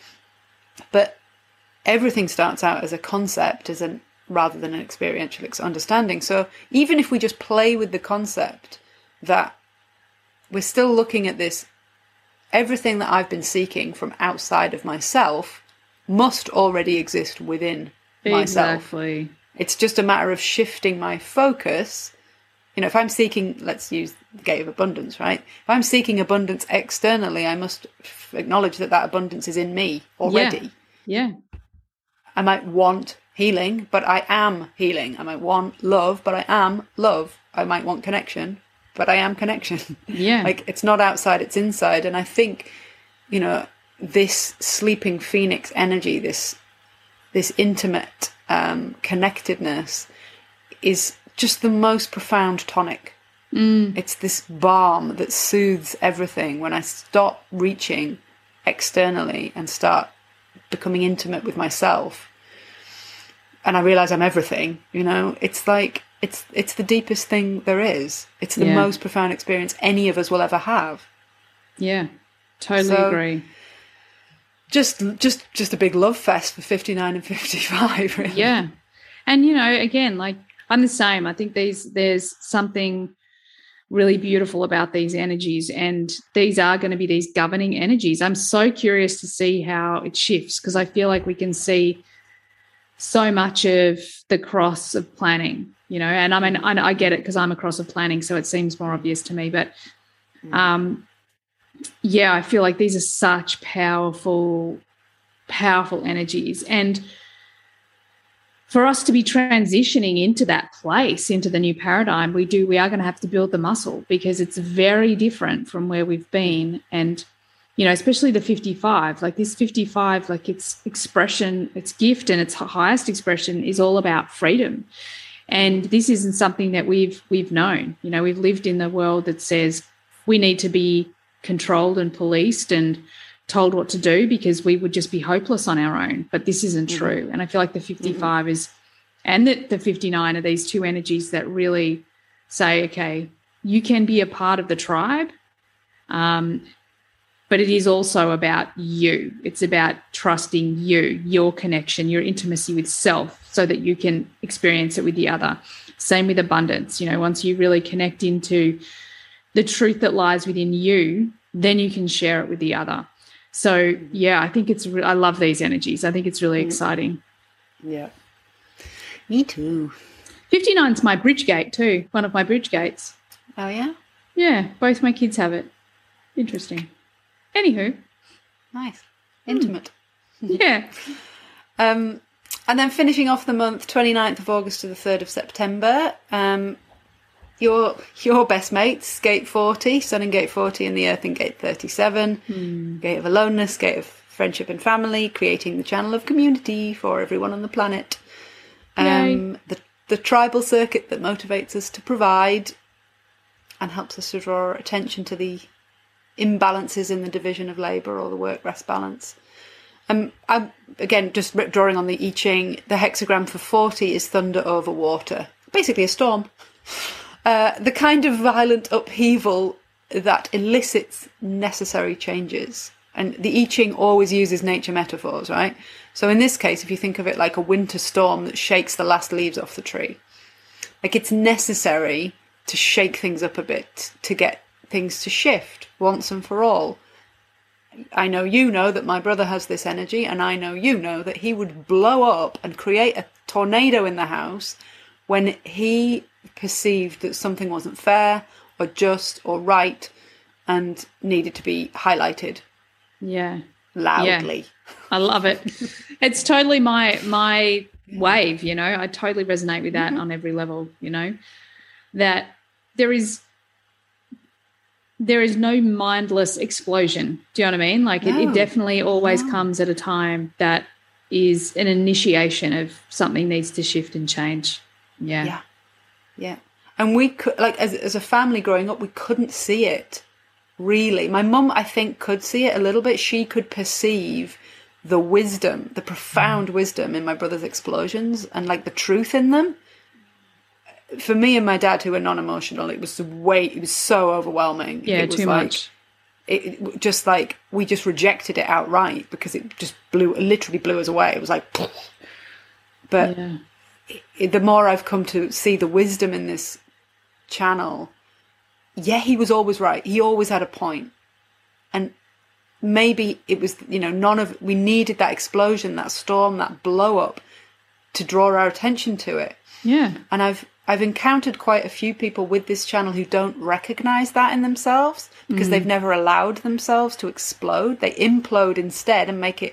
But everything starts out as a concept, as an rather than an experiential understanding. So even if we just play with the concept that we're still looking at this, everything that I've been seeking from outside of myself must already exist within myself.
Exactly.
It's just a matter of shifting my focus. You know, if I'm seeking, let's use the gate of abundance, right? If I'm seeking abundance externally, I must acknowledge that that abundance is in me already.
Yeah. yeah.
I might want healing, but I am healing. I might want love, but I am love. I might want connection, but I am connection.
Yeah.
Like, it's not outside, it's inside. And I think, you know, this sleeping phoenix energy, this this intimate um, connectedness is just the most profound tonic.
Mm.
It's this balm that soothes everything. When I stop reaching externally and start becoming intimate with myself, and I realize I'm everything, you know, it's like, it's it's the deepest thing there is. It's the
Yeah.
most profound experience any of us will ever have.
Yeah, totally
So-
agree.
Just just just a big love fest for fifty-nine and fifty-five, really.
Yeah. And, you know, again, like I'm the same. I think these there's something really beautiful about these energies, and these are going to be these governing energies. I'm so curious to see how it shifts, because I feel like we can see so much of the cross of planning, you know, and I mean, I, I get it because I'm a cross of planning, so it seems more obvious to me. But um, yeah, I feel like these are such powerful, powerful energies. And for us to be transitioning into that place, into the new paradigm, we do, we are going to have to build the muscle, because it's very different from where we've been. And, you know, especially the fifty-five, like this fifty-five, like its expression, its gift and its highest expression is all about freedom. And this isn't something that we've, we've known, you know, we've lived in the world that says we need to be controlled and policed and told what to do, because we would just be hopeless on our own. But this isn't mm-hmm. true. And I feel like the fifty-five mm-hmm. is, and the, the fifty-nine are these two energies that really say, okay, you can be a part of the tribe, um, but it is also about you. It's about trusting you, your connection, your intimacy with self, so that you can experience it with the other. Same with abundance. You know, once you really connect into the truth that lies within you, then you can share it with the other. So, yeah, I think it's, re- I love these energies. I think it's really exciting.
Yeah. Me too.
fifty-nine is my bridge gate too, one of my bridge gates.
Oh, yeah?
Yeah, both my kids have it. Interesting. Anywho.
Nice. Intimate.
Yeah.
um, and then finishing off the month, twenty-ninth of August to the third of September, um, Your your best mates, Gate forty, Sun in Gate forty and the Earth in Gate thirty-seven.
Mm.
Gate of Aloneness, Gate of Friendship and Family, creating the channel of community for everyone on the planet. Um, the, the tribal circuit that motivates us to provide and helps us to draw attention to the imbalances in the division of labour or the work-rest balance. Um, I'm, again, just drawing on the I Ching, the hexagram for forty is thunder over water. Basically a storm. Uh, the kind of violent upheaval that elicits necessary changes. And the I Ching always uses nature metaphors, right? So in this case, if you think of it like a winter storm that shakes the last leaves off the tree, like it's necessary to shake things up a bit to get things to shift once and for all. I know you know that my brother has this energy, and I know you know that he would blow up and create a tornado in the house when he perceived that something wasn't fair or just or right and needed to be highlighted.
Yeah.
Loudly.
Yeah. I love it. It's totally my my wave, you know. I totally resonate with that mm-hmm. on every level, you know. That there is there is no mindless explosion. Do you know what I mean? Like no. it, it definitely always no. comes at a time that is an initiation of something needs to shift and change. Yeah.
Yeah. Yeah. And we could, like, as as a family growing up, we couldn't see it, really. My mum, I think, could see it a little bit. She could perceive the wisdom, the profound wisdom in my brother's explosions and, like, the truth in them. For me and my dad, who were non-emotional, it was the way, it was so overwhelming.
Yeah,
it was
too
like,
much.
It, it just, like, we just rejected it outright because it just blew, literally blew us away. It was like, but... Yeah. The more I've come to see the wisdom in this channel, yeah, he was always right. He always had a point. And maybe it was, you know, none of, we needed that explosion, that storm, that blow up to draw our attention to it.
Yeah.
And I've, I've encountered quite a few people with this channel who don't recognize that in themselves because mm. they've never allowed themselves to explode. They implode instead and make it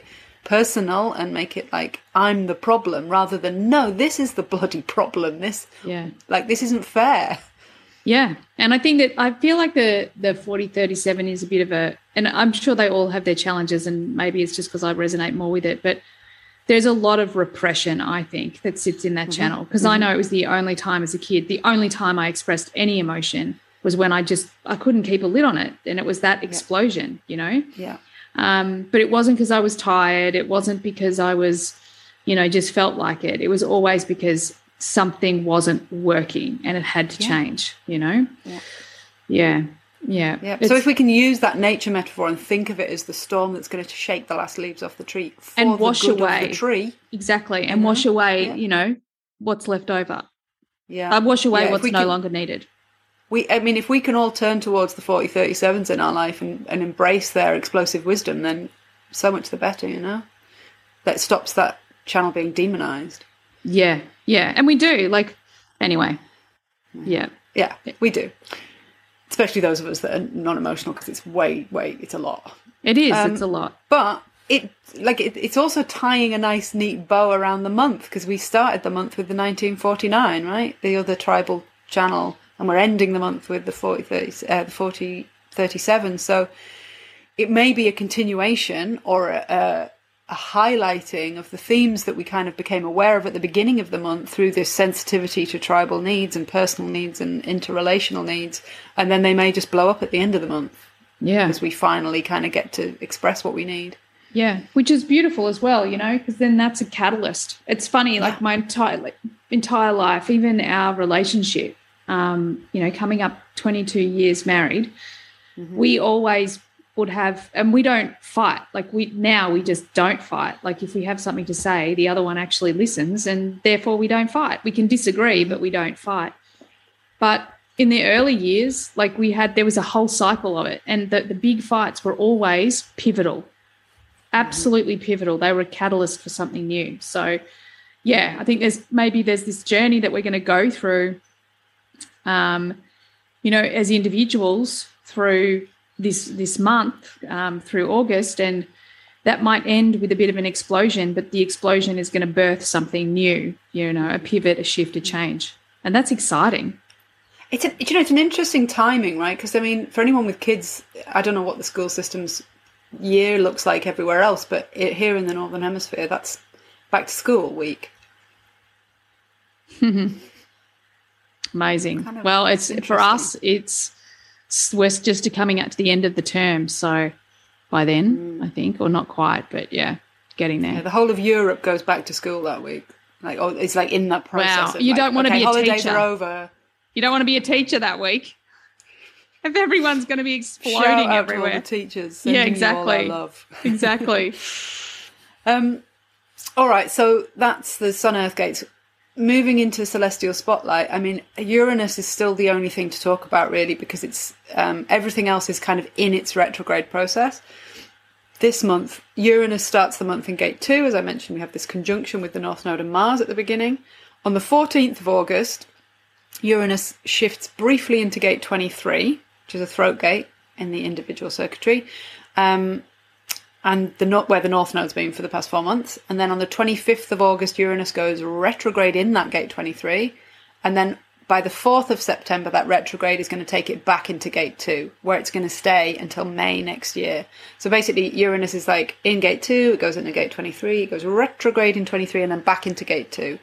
personal and make it like I'm the problem, rather than no, this is the bloody problem. This,
yeah,
like this isn't fair.
Yeah. And I think that I feel like the the forty thirty-seven is a bit of a, and I'm sure they all have their challenges, and maybe it's just because I resonate more with it, but there's a lot of repression, I think, that sits in that mm-hmm. channel, because mm-hmm. I know it was the only time as a kid, the only time I expressed any emotion was when I just, I couldn't keep a lid on it, and it was that explosion, you know?
Yeah.
Um, but it wasn't because I was tired. It wasn't because I was, you know, just felt like it. It was always because something wasn't working and it had to yeah. change, you know?
Yeah.
Yeah. Yeah.
yeah. So if we can use that nature metaphor and think of it as the storm that's going to shake the last leaves off the tree for
and wash
the good
away
of the tree.
Exactly. And
know?
wash away,
yeah.
you know, what's left over.
Yeah.
Uh, wash away
yeah,
what's no
can,
longer needed.
We, I mean, if we can all turn towards the forty thirty-sevens in our life and, and embrace their explosive wisdom, then so much the better, you know? That stops that channel being demonized.
Yeah. Yeah. And we do. Like, anyway. Yeah.
Yeah, we do. Especially those of us that are non-emotional, because it's way, way, it's a lot.
It is.
Um,
it's a lot.
But it, like, it, it's also tying a nice, neat bow around the month, because we started the month with the nineteen forty-nine, right? The other tribal channel, and we're ending the month with the forty thirty, uh, the forty thirty-seven. So it may be a continuation or a, a, a highlighting of the themes that we kind of became aware of at the beginning of the month through this sensitivity to tribal needs and personal needs and interrelational needs. And then they may just blow up at the end of the month.
Yeah.
Because we finally kind of get to express what we need.
Yeah, which is beautiful as well, you know, because then that's a catalyst. It's funny, like my entire like, entire life, even our relationship, um, you know, coming up twenty-two years married, mm-hmm. we always would have, and we don't fight. Like we now we just don't fight. Like if we have something to say, the other one actually listens, and therefore we don't fight. We can disagree, but we don't fight. But in the early years, like we had, there was a whole cycle of it, and the, the big fights were always pivotal. Absolutely pivotal. They were a catalyst for something new. So, yeah, I think there's maybe there's this journey that we're going to go through, um, you know, as individuals through this this month, um, through August, and that might end with a bit of an explosion, but the explosion is going to birth something new, you know, a pivot, a shift, a change, and that's exciting.
It's a, you know, it's an interesting timing, right? Because I mean, for anyone with kids, I don't know what the school system's year looks like everywhere else, but it, here in the Northern Hemisphere, that's back to school week.
Amazing.
Kind of
well, it's for us, it's we're just coming out to the end of the term, so by then, mm. I think, or not quite, but yeah, getting there.
Yeah, the whole of Europe goes back to school that week. Like, oh, it's like in that process.
Wow,
of
you
like,
don't want
okay,
to be a
holidays
teacher.
Are over.
You don't want to be a teacher that week. If everyone's going to be exploding
Shout out
everywhere.
To all the teachers.
Yeah, exactly.
You all our love.
Exactly.
um, all right, so that's the Sun Earth gates. Moving into celestial spotlight, I mean, Uranus is still the only thing to talk about, really, because it's um, everything else is kind of in its retrograde process. This month, Uranus starts the month in gate two. As I mentioned, we have this conjunction with the North Node and Mars at the beginning. On the fourteenth of August, Uranus shifts briefly into gate twenty-three, which is a throat gate in the individual circuitry, um, and the where the North Node's been for the past four months. And then on the twenty-fifth of August, Uranus goes retrograde in that gate twenty-three, and then by the fourth of September, that retrograde is going to take it back into gate two, where it's going to stay until May next year. So basically, Uranus is like in gate two, it goes into gate twenty-three, it goes retrograde in twenty-three, and then back into gate two.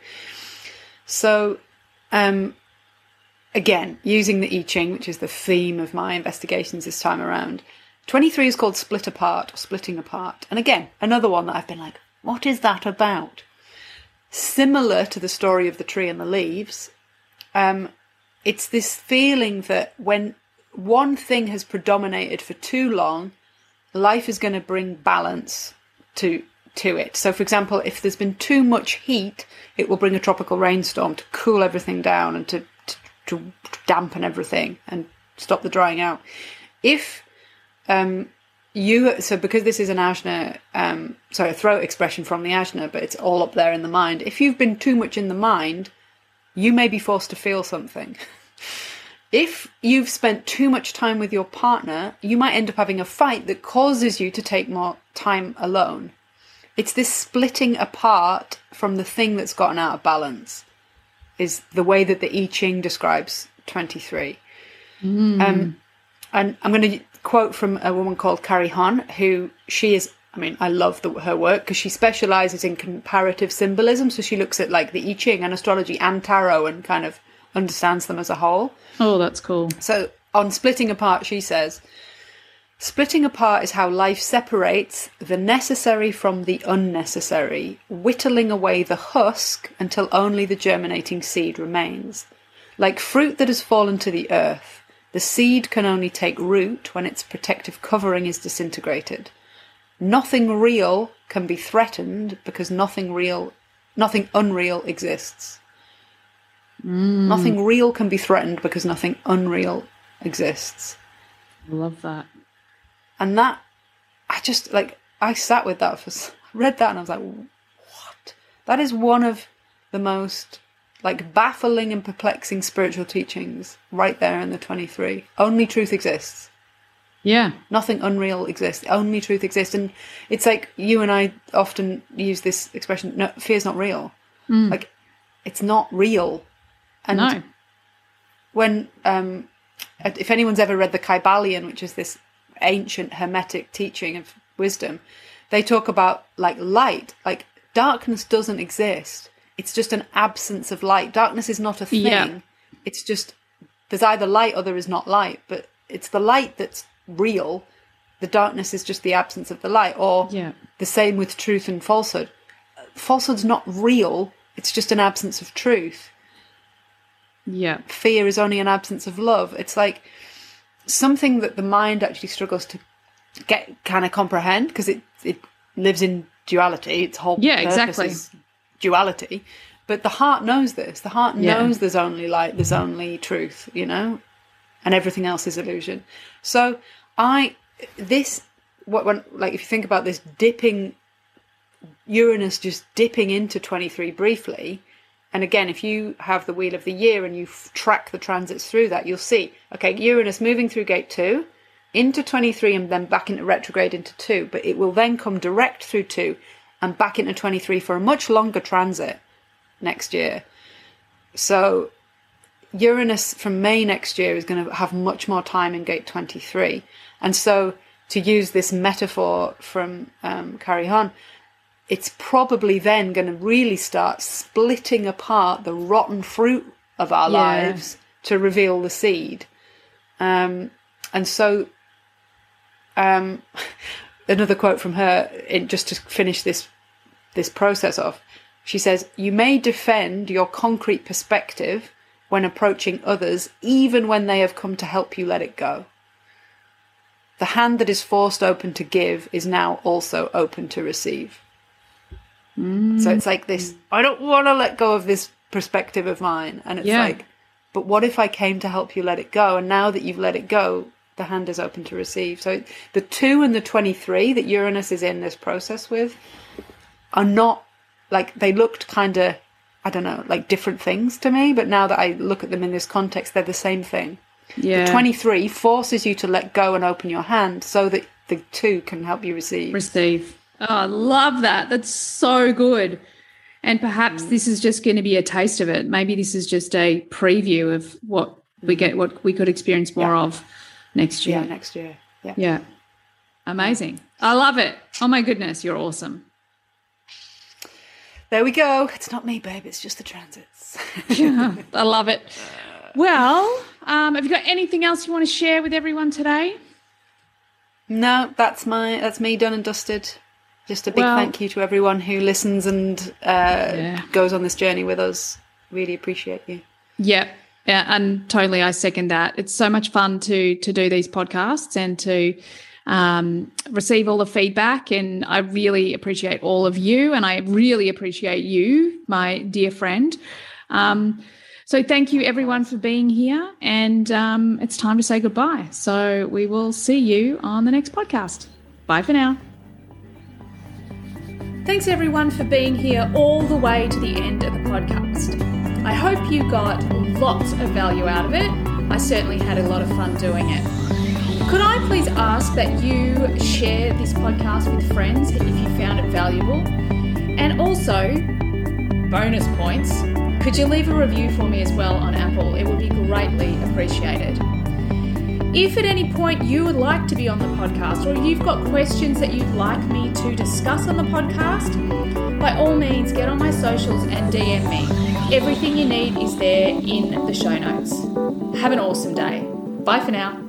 So, um, again, using the I Ching, which is the theme of my investigations this time around, twenty-three is called split apart, or splitting apart. And again, another one that I've been like, what is that about? Similar to the story of the tree and the leaves, um, it's this feeling that when one thing has predominated for too long, life is going to bring balance to to it. So, for example, if there's been too much heat, it will bring a tropical rainstorm to cool everything down and to to dampen everything and stop the drying out. If um, you, so because this is an ajna, um, sorry, a throat expression from the ajna, but it's all up there in the mind. If you've been too much in the mind, you may be forced to feel something. If you've spent too much time with your partner, you might end up having a fight that causes you to take more time alone. it's this splitting apart from the thing that's gotten out of balance, is the way that the I Ching describes twenty-three.
Mm.
Um, and I'm going to quote from a woman called Carrie Hon, who she is, I mean, I love the, her work because she specializes in comparative symbolism. So she looks at like the I Ching and astrology and tarot and kind of understands them as a whole.
Oh, that's cool.
So on splitting apart, she says, splitting apart is how life separates the necessary from the unnecessary, whittling away the husk until only the germinating seed remains. Like fruit that has fallen to the earth, the seed can only take root when its protective covering is disintegrated. Nothing real can be threatened because nothing real, nothing unreal exists.
Mm.
Nothing real can be threatened because nothing unreal exists.
I love that.
And that, I just, like, I sat with that, for, read that and I was like, what? That is one of the most, like, baffling and perplexing spiritual teachings right there in the twenty-three. Only truth exists.
Yeah.
Nothing unreal exists. Only truth exists. And it's like you and I often use this expression, no, fear's not real.
Mm.
Like, it's not real. And
no.
when, um, if anyone's ever read the Kybalion, which is this ancient hermetic teaching of wisdom, they talk about like light, like darkness doesn't exist. It's just an absence of light. Darkness is not a thing.
Yeah.
It's just, there's either light or there is not light, but it's the light that's real. The darkness is just the absence of the light. Or
yeah.
the same with truth and falsehood. Falsehood's not real. It's just an absence of truth.
Yeah.
Fear is only an absence of love. It's like something that the mind actually struggles to get kind of comprehend because it it lives in duality. Its whole
yeah,
purpose
exactly.
is duality. But the heart knows this. The heart
Yeah.
knows there's only light, there's only truth, you know, and everything else is illusion. So I, this, what when like if you think about this dipping, Uranus just dipping into twenty-three briefly. And again, if you have the Wheel of the Year and you f- track the transits through that, you'll see, okay, Uranus moving through gate two, into twenty-three and then back into retrograde into two. But it will then come direct through two and back into twenty-three for a much longer transit next year. So Uranus from May next year is going to have much more time in gate twenty-three. And so to use this metaphor from um, Carrie Hon, it's probably then going to really start splitting apart the rotten fruit of our
Yeah.
lives to reveal the seed. Um, and so um, another quote from her, in, just to finish this this process off, she says, "You may defend your concrete perspective when approaching others, even when they have come to help you let it go. The hand that is forced open to give is now also open to receive."
Mm.
So it's like this, I don't want to let go of this perspective of mine. And it's
Yeah.
like, but what if I came to help you let it go? And now that you've let it go, the hand is open to receive. So the two and the twenty-three that Uranus is in this process with are not, like, they looked kind of, I don't know, like different things to me. But now that I look at them in this context, they're the same thing.
Yeah.
The twenty-three forces you to let go and open your hand so that the two can help you receive.
Receive. Oh, I love that. That's so good. And perhaps
Mm.
this is just going to be a taste of it. Maybe this is just a preview of what we get, what we could experience more
Yeah.
of next year.
Yeah, next year. Yeah.
Yeah. Amazing. I love it. Oh my goodness, you're awesome.
There we go. It's not me, babe. It's just the transits.
Yeah, I love it. Well, um, have you got anything else you want to share with everyone today?
No, that's my that's me done and dusted. Just a big
Well-
thank you to everyone who listens and uh,
Yeah.
goes on this journey with us. Really appreciate you.
Yeah, yeah, and totally, I second that. It's so much fun to to do these podcasts and to um, receive all the feedback, and I really appreciate all of you, and I really appreciate you, my dear friend. Um, so thank you, everyone, for being here, and um, it's time to say goodbye. So we will see you on the next podcast. Bye for now. Thanks everyone for being here all the way to the end of the podcast. I hope you got lots of value out of it. I certainly had a lot of fun doing it. Could I please ask that you share this podcast with friends if you found it valuable? And also, bonus points, could you leave a review for me as well on Apple? It would be greatly appreciated. If at any point you would like to be on the podcast, or you've got questions that you'd like me to discuss on the podcast, by all means get on my socials and D M me. Everything you need is there in the show notes. Have an awesome day. Bye for now.